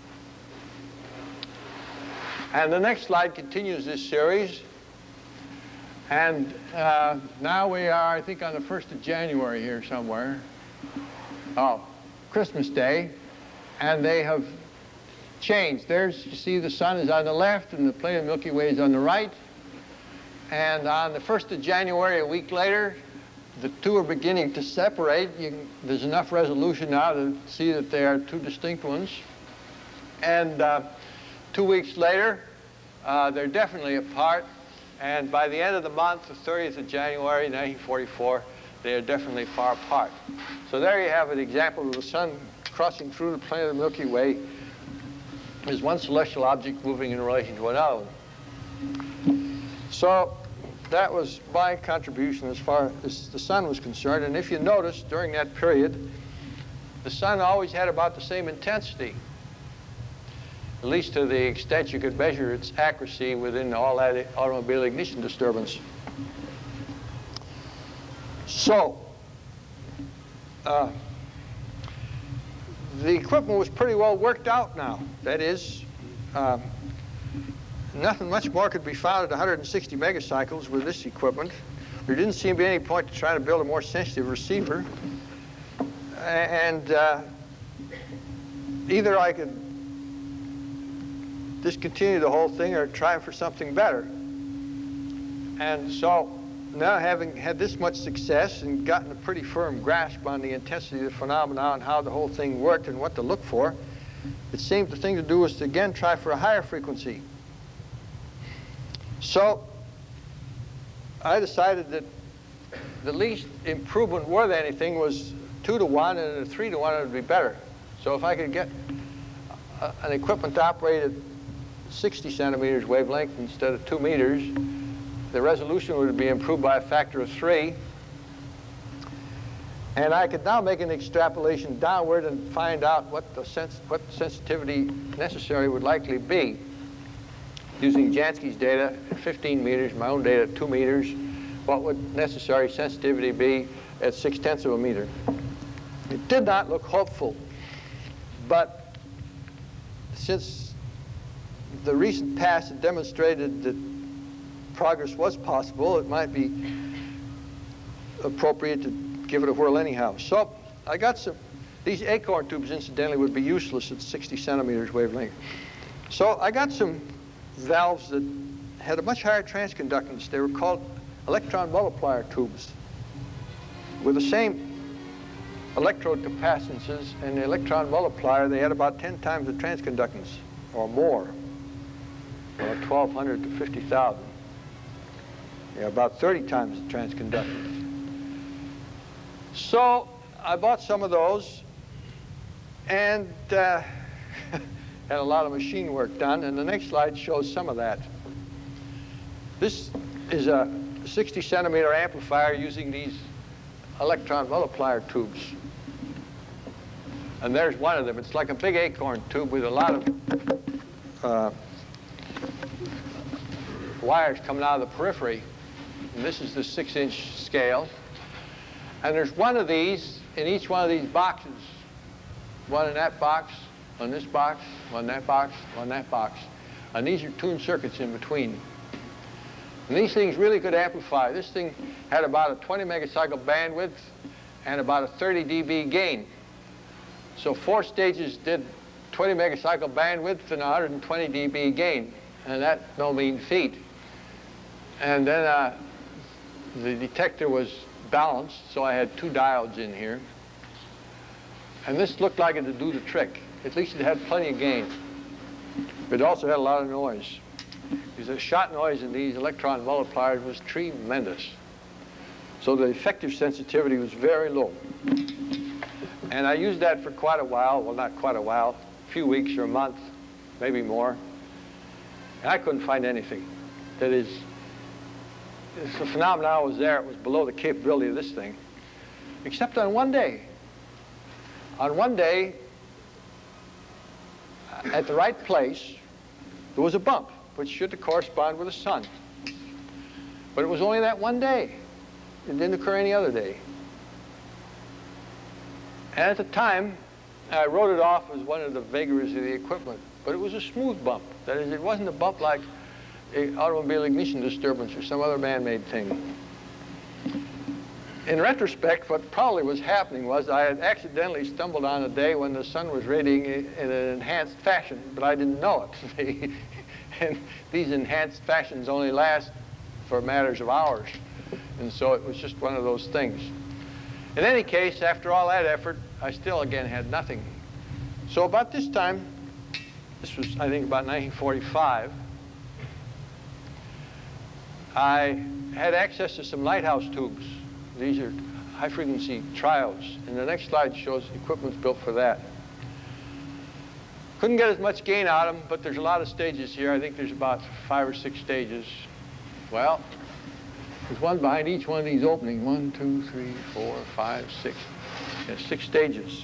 And the next slide continues this series. And now we are, I think, on the 1st of January here somewhere. Oh, Christmas Day. And they have changed. There's, you see, the sun is on the left, and the plane of the Milky Way is on the right. And on the 1st of January, a week later, the two are beginning to separate. There's enough resolution now to see that they are two distinct ones. And 2 weeks later, they're definitely apart. And by the end of the month, the 30th of January, 1944, they are definitely far apart. So there you have an example of the sun crossing through the plane of the Milky Way. There's one celestial object moving in relation to another. So that was my contribution as far as the sun was concerned. And if you notice, during that period, the sun always had about the same intensity, at least to the extent you could measure its accuracy within all that automobile ignition disturbance. So the equipment was pretty well worked out now. That is, nothing much more could be found at 160 megacycles with this equipment. There didn't seem to be any point to trying to build a more sensitive receiver. And either I could discontinue the whole thing or try for something better. And so now, having had this much success and gotten a pretty firm grasp on the intensity of the phenomena and how the whole thing worked and what to look for, it seemed the thing to do was to again try for a higher frequency. So I decided that the least improvement worth anything was 2 to 1, and a 3 to 1 would be better. So if I could get an equipment to operate at 60 centimeters wavelength instead of 2 meters, the resolution would be improved by a factor of 3. And I could now make an extrapolation downward and find out what the sensitivity necessary would likely be. Using Jansky's data at 15 meters, my own data at 2 meters, what would necessary sensitivity be at 0.6 of a meter? It did not look hopeful, but since the recent past had demonstrated that progress was possible, it might be appropriate to give it a whirl anyhow. So I got some, these acorn tubes incidentally would be useless at 60 centimeters wavelength. So I got some valves that had a much higher transconductance. They were called electron multiplier tubes with the same electrode capacitances, and the electron multiplier, they had about 10 times the transconductance or more, or 1,200 to 50,000. Yeah, about 30 times the transconductance. So I bought some of those and had a lot of machine work done, and the next slide shows some of that. This is a 60 centimeter amplifier using these electron multiplier tubes. And there's one of them. It's like a big acorn tube with a lot of wires coming out of the periphery. And this is the 6-inch scale. And there's one of these in each one of these boxes. One in that box, on this box, one in that box, one in that box. And these are tuned circuits in between. And these things really could amplify. This thing had about a 20 megacycle bandwidth and about a 30 dB gain. So 4 stages did 20 megacycle bandwidth and 120 dB gain. And that's no mean feat. And then the detector was balanced, so I had 2 diodes in here. And this looked like it would do the trick. At least it had plenty of gain. But it also had a lot of noise. Because the shot noise in these electron multipliers was tremendous. So the effective sensitivity was very low. And I used that for quite a while. Well, not quite a while, a few weeks or a month, maybe more. And I couldn't find anything. That is, the phenomenon was there. It was below the capability of this thing. Except on one day. On one day, at the right place, there was a bump, which should correspond with the sun. But it was only that one day. It didn't occur any other day. And at the time, I wrote it off as one of the vagaries of the equipment. But it was a smooth bump. That is, it wasn't a bump like an automobile ignition disturbance or some other man-made thing. In retrospect, what probably was happening was I had accidentally stumbled on a day when the sun was radiating in an enhanced fashion, but I didn't know it. And these enhanced fashions only last for matters of hours. And so it was just one of those things. In any case, after all that effort, I still again had nothing. So about this time, this was I think about 1945, I had access to some lighthouse tubes. These are high-frequency triodes. And the next slide shows equipment built for that. Couldn't get as much gain out of them, but there's a lot of stages here. I think there's about 5 or 6 stages. Well, there's one behind each one of these openings. 1, 2, 3, 4, 5, 6. There's 6 stages.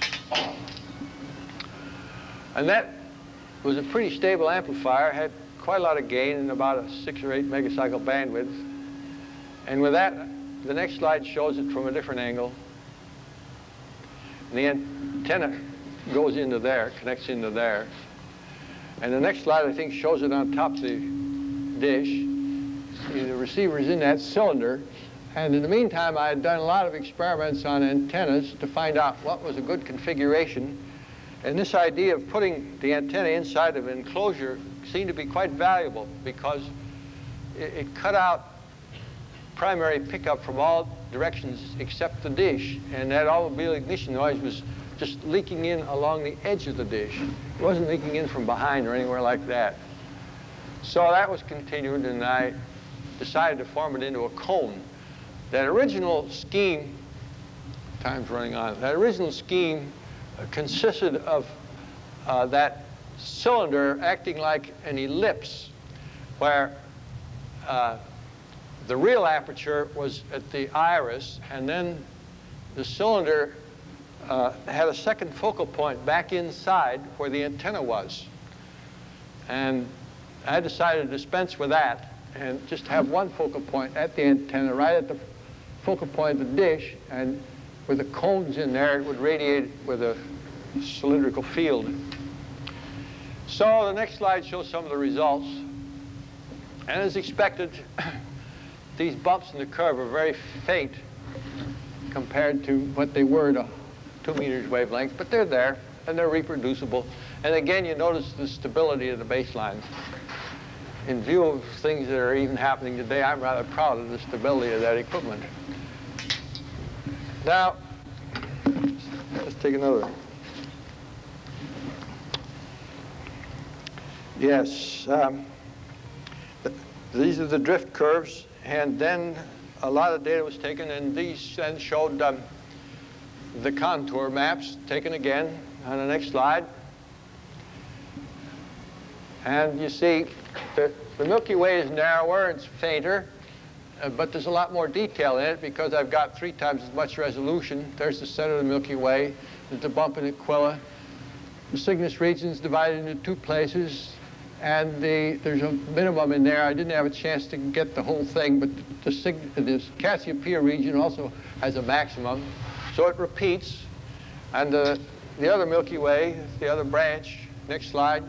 And that was a pretty stable amplifier. Had quite a lot of gain and about a 6 or 8 megacycle bandwidth. And with that, the next slide shows it from a different angle. And the antenna goes into there, connects into there. And the next slide, I think, shows it on top of the dish. See, the receiver is in that cylinder, And in the meantime, I had done a lot of experiments on antennas to find out what was a good configuration. And this idea of putting the antenna inside of an enclosure seemed to be quite valuable because it cut out primary pickup from all directions except the dish. And that automobile ignition noise was just leaking in along the edge of the dish. It wasn't leaking in from behind or anywhere like that. So that was continued, and I decided to form it into a cone. That original scheme, time's running on, that original scheme consisted of that cylinder acting like an ellipse where the real aperture was at the iris, and then the cylinder had a second focal point back inside where the antenna was. And I decided to dispense with that and just have one focal point at the antenna, right at the focal point of the dish, and with the cones in there, it would radiate with a cylindrical field. So the next slide shows some of the results. And as expected, these bumps in the curve are very faint compared to what they were to 2 meters wavelength, but they're there, and they're reproducible. And again, you notice the stability of the baseline. In view of things that are even happening today, I'm rather proud of the stability of that equipment. Now, let's take another. Yes, these are the drift curves, and then a lot of data was taken, and these then showed the contour maps taken again on the next slide. And you see that the Milky Way is narrower, it's fainter, but there's a lot more detail in it because I've got 3 times as much resolution. There's the center of the Milky Way, there's the bump in Aquila. The Cygnus region is divided into 2 places, and there's a minimum in there. I didn't have a chance to get the whole thing, but the Cassiopeia region also has a maximum, so it repeats. And the other Milky Way, the other branch, next slide,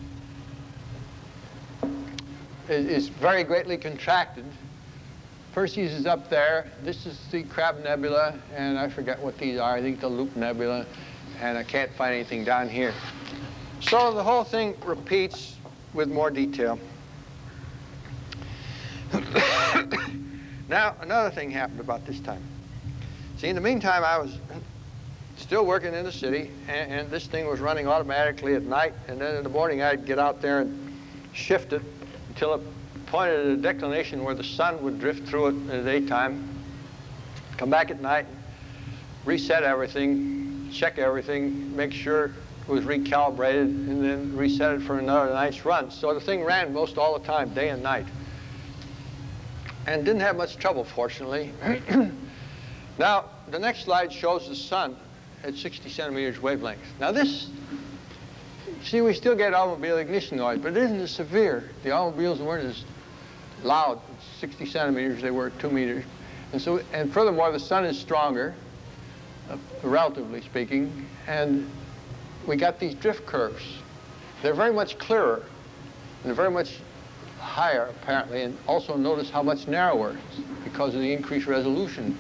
is very greatly contracted. Perseus is up there. This is the Crab Nebula, and I forget what these are. I think the Loop Nebula, and I can't find anything down here. So the whole thing repeats with more detail. Now, another thing happened about this time. See, in the meantime, I was still working in the city, and this thing was running automatically at night, and then in the morning I'd get out there and shift it until it pointed at a declination where the sun would drift through it in the daytime, come back at night, reset everything, check everything, make sure it was recalibrated, and then reset it for another nice run. So the thing ran most all the time, day and night. And didn't have much trouble, fortunately. Now, the next slide shows the sun at 60 centimeters wavelength. Now this, see, we still get automobile ignition noise, but it isn't as severe. The automobiles weren't as loud at 60 centimeters, they were at 2 meters. And furthermore, the sun is stronger, relatively speaking, and we got these drift curves. They're very much clearer, and they're very much higher, apparently, and also notice how much narrower because of the increased resolution.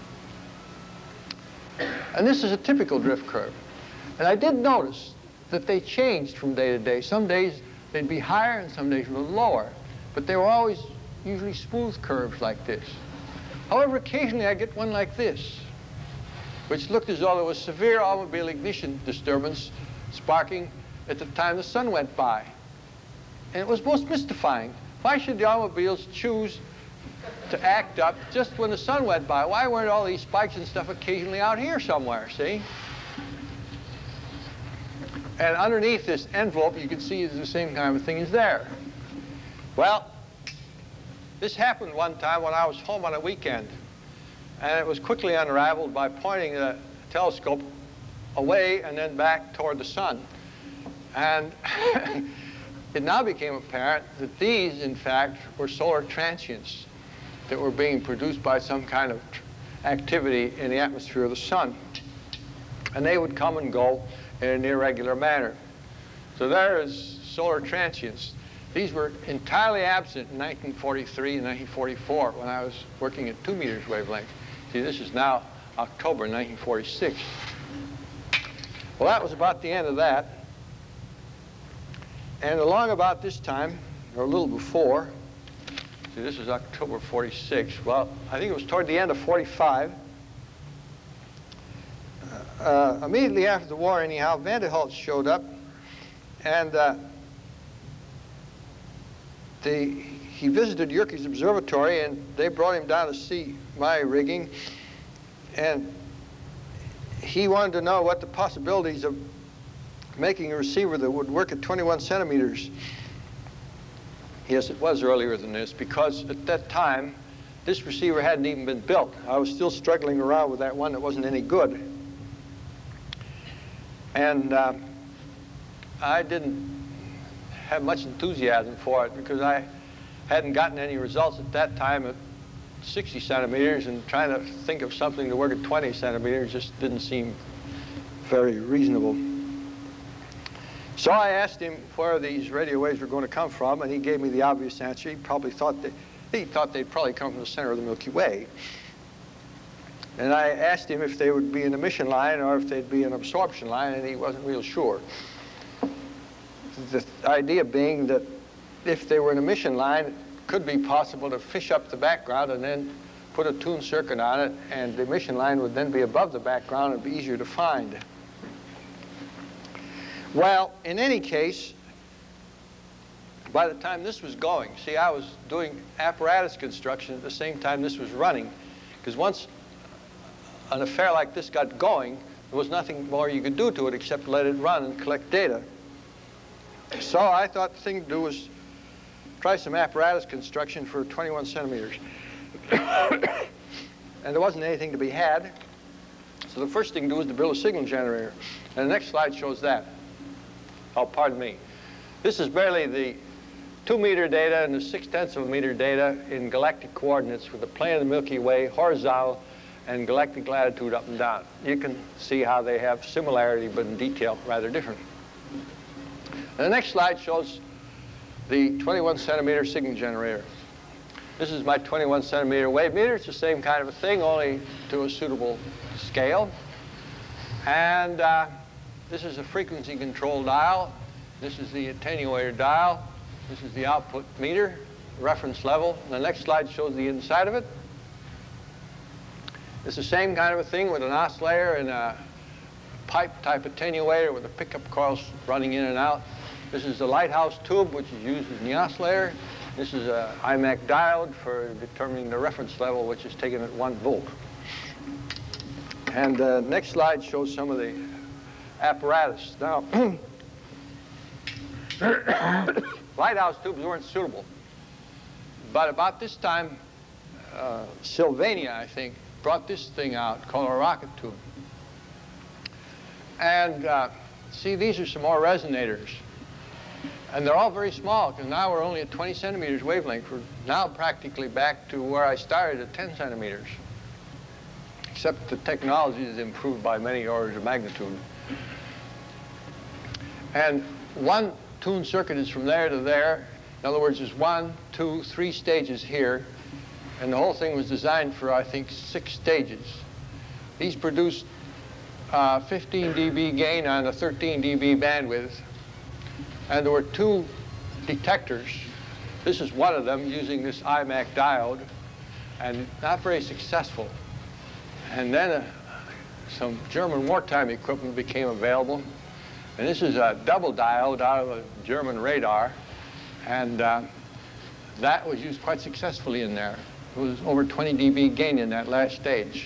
And this is a typical drift curve. And I did notice that they changed from day to day. Some days they'd be higher and some days a little lower, but they were always usually smooth curves like this. However, occasionally I get one like this, which looked as though there was severe automobile ignition disturbance sparking at the time the sun went by. And it was most mystifying. Why should the automobiles choose to act up just when the sun went by? Why weren't all these spikes and stuff occasionally out here somewhere, see? And underneath this envelope, you can see the same kind of thing is there. Well, this happened one time when I was home on a weekend. And it was quickly unraveled by pointing the telescope away and then back toward the sun. And it now became apparent that these, in fact, were solar transients that were being produced by some kind of activity in the atmosphere of the sun. And they would come and go in an irregular manner. So there is solar transients. These were entirely absent in 1943 and 1944 when I was working at 2 meters wavelength. See, this is now October 1946. Well, that was about the end of that. And along about this time, or a little before, see, this is October 46. Well, I think it was toward the end of 45. Immediately after the war, anyhow, Van der Hulst showed up, and he visited Yerkes Observatory, and they brought him down to see my rigging, and he wanted to know what the possibilities of making a receiver that would work at 21 centimeters. Yes, it was earlier than this, because at that time, this receiver hadn't even been built. I was still struggling around with that one that wasn't any good. And I didn't have much enthusiasm for it because I hadn't gotten any results at that time at 60 centimeters, and trying to think of something to work at 20 centimeters just didn't seem very reasonable. So I asked him where these radio waves were going to come from, and he gave me the obvious answer. He thought they'd probably come from the center of the Milky Way. And I asked him if they would be an emission line or if they'd be an absorption line, and he wasn't real sure. The idea being that if they were an emission line, it could be possible to fish up the background and then put a tuned circuit on it, and the emission line would then be above the background and be easier to find. Well, in any case, by the time this was going, see, I was doing apparatus construction at the same time this was running, because once an affair like this got going, there was nothing more you could do to it except let it run and collect data. So I thought the thing to do was try some apparatus construction for 21 centimeters. And there wasn't anything to be had. So the first thing to do was to build a signal generator. And the next slide shows that. Oh, pardon me. This is barely the 2-meter data and the 0.6 of a meter data in galactic coordinates with the plane of the Milky Way, horizontal, and galactic latitude up and down. You can see how they have similarity, but in detail rather different. And the next slide shows the 21 centimeter signal generator. This is my 21 centimeter wave meter. It's the same kind of a thing, only to a suitable scale. And this is a frequency control dial. This is the attenuator dial. This is the output meter, reference level. The next slide shows the inside of it. It's the same kind of a thing with an oscillator and a pipe-type attenuator with the pickup coils running in and out. This is the lighthouse tube, which is used in the oscillator. This is an IMAC diode for determining the reference level, which is taken at 1 volt. And the next slide shows some of the apparatus. Now, lighthouse tubes weren't suitable. But about this time, Sylvania, I think, brought this thing out called a rocket tube. And see, these are some more resonators. And they're all very small, because now we're only at 20 centimeters wavelength. We're now practically back to where I started at 10 centimeters. Except the technology is improved by many orders of magnitude. And one tuned circuit is from there to there. In other words, there's 1, 2, 3 stages here. And the whole thing was designed for, I think, 6 stages. These produced 15 dB gain on a 13 dB bandwidth. And there were 2 detectors. This is one of them using this IMAC diode, and not very successful. And then some German wartime equipment became available. And this is a double diode out of a German radar. And that was used quite successfully in there. It was over 20 dB gain in that last stage.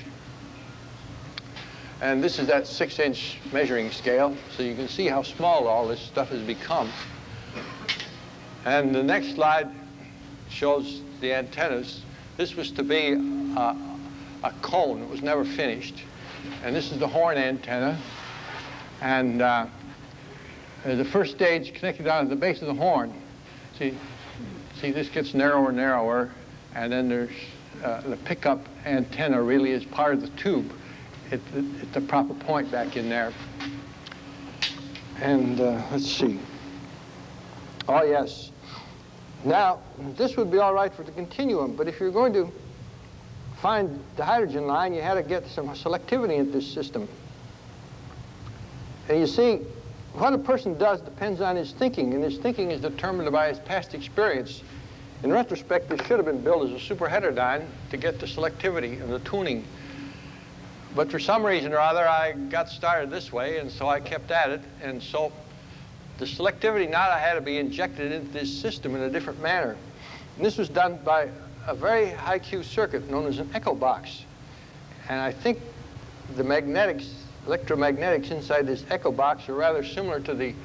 And this is that 6-inch measuring scale, so you can see how small all this stuff has become. And the next slide shows the antennas. This was to be a cone. It was never finished. And this is the horn antenna. And the first stage connected down at the base of the horn. See, this gets narrower and narrower. And then there's the pickup antenna really is part of the tube. At the proper point back in there. And let's see. Oh, yes. Now, this would be all right for the continuum, but if you're going to find the hydrogen line, you had to get some selectivity in this system. And you see, what a person does depends on his thinking, and his thinking is determined by his past experience. In retrospect, this should have been built as a superheterodyne to get the selectivity and the tuning. But for some reason or other, I got started this way, and so I kept at it. And so the selectivity now had to be injected into this system in a different manner. And this was done by a very high Q circuit known as an echo box. And I think the magnetics, electromagnetics inside this echo box are rather similar to the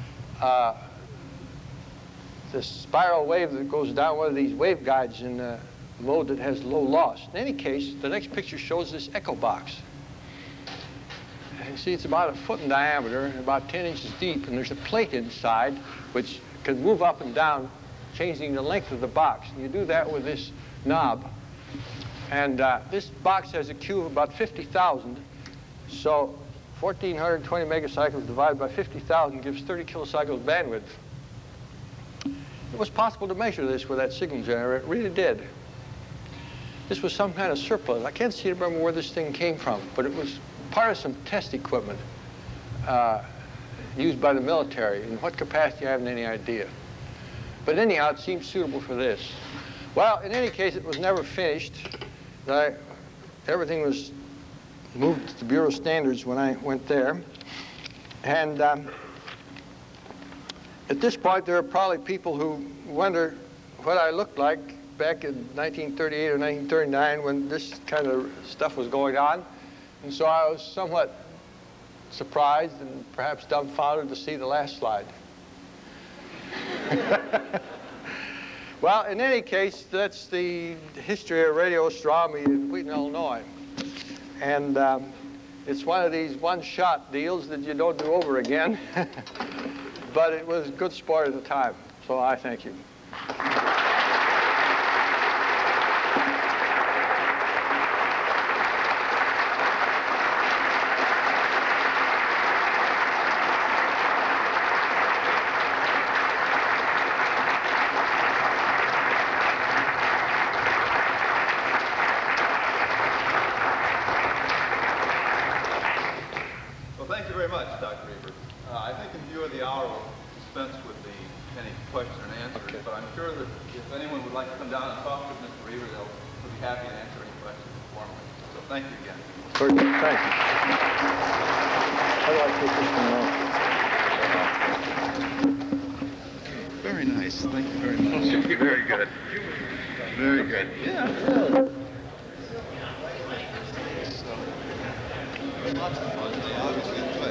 spiral wave that goes down one of these waveguides in a mode that has low loss. In any case, the next picture shows this echo box. And you see it's about 1 foot in diameter and about 10 inches deep, and there's a plate inside which can move up and down, changing the length of the box. And you do that with this knob. And this box has a Q of about 50,000. So 1,420 megacycles divided by 50,000 gives 30 kilocycles bandwidth. It was possible to measure this with that signal generator. It really did. This was some kind of surplus. I can't seem to remember where this thing came from, but it was part of some test equipment used by the military. In what capacity, I haven't any idea. But anyhow, it seemed suitable for this. Well, in any case, it was never finished. Everything was moved to the Bureau of Standards when I went there. And at this point, there are probably people who wonder what I looked like back in 1938 or 1939 when this kind of stuff was going on. And so I was somewhat surprised and perhaps dumbfounded to see the last slide. Well, in any case, that's the history of radio astronomy in Wheaton, Illinois. And it's one of these one-shot deals that you don't do over again. But it was good sport at the time, so I thank you. Well, thank you very much, Dr. Reber. I think in view of the hour, we'll dispense with any questions and answers. Okay. But I'm sure that if anyone would like to come down and talk with Mr. Reber, they'll be happy to answer any questions informally. So thank you again. Very good. Thank you. How do I take this one off? Very nice. Thank you very much. Very good. Very good. Yeah.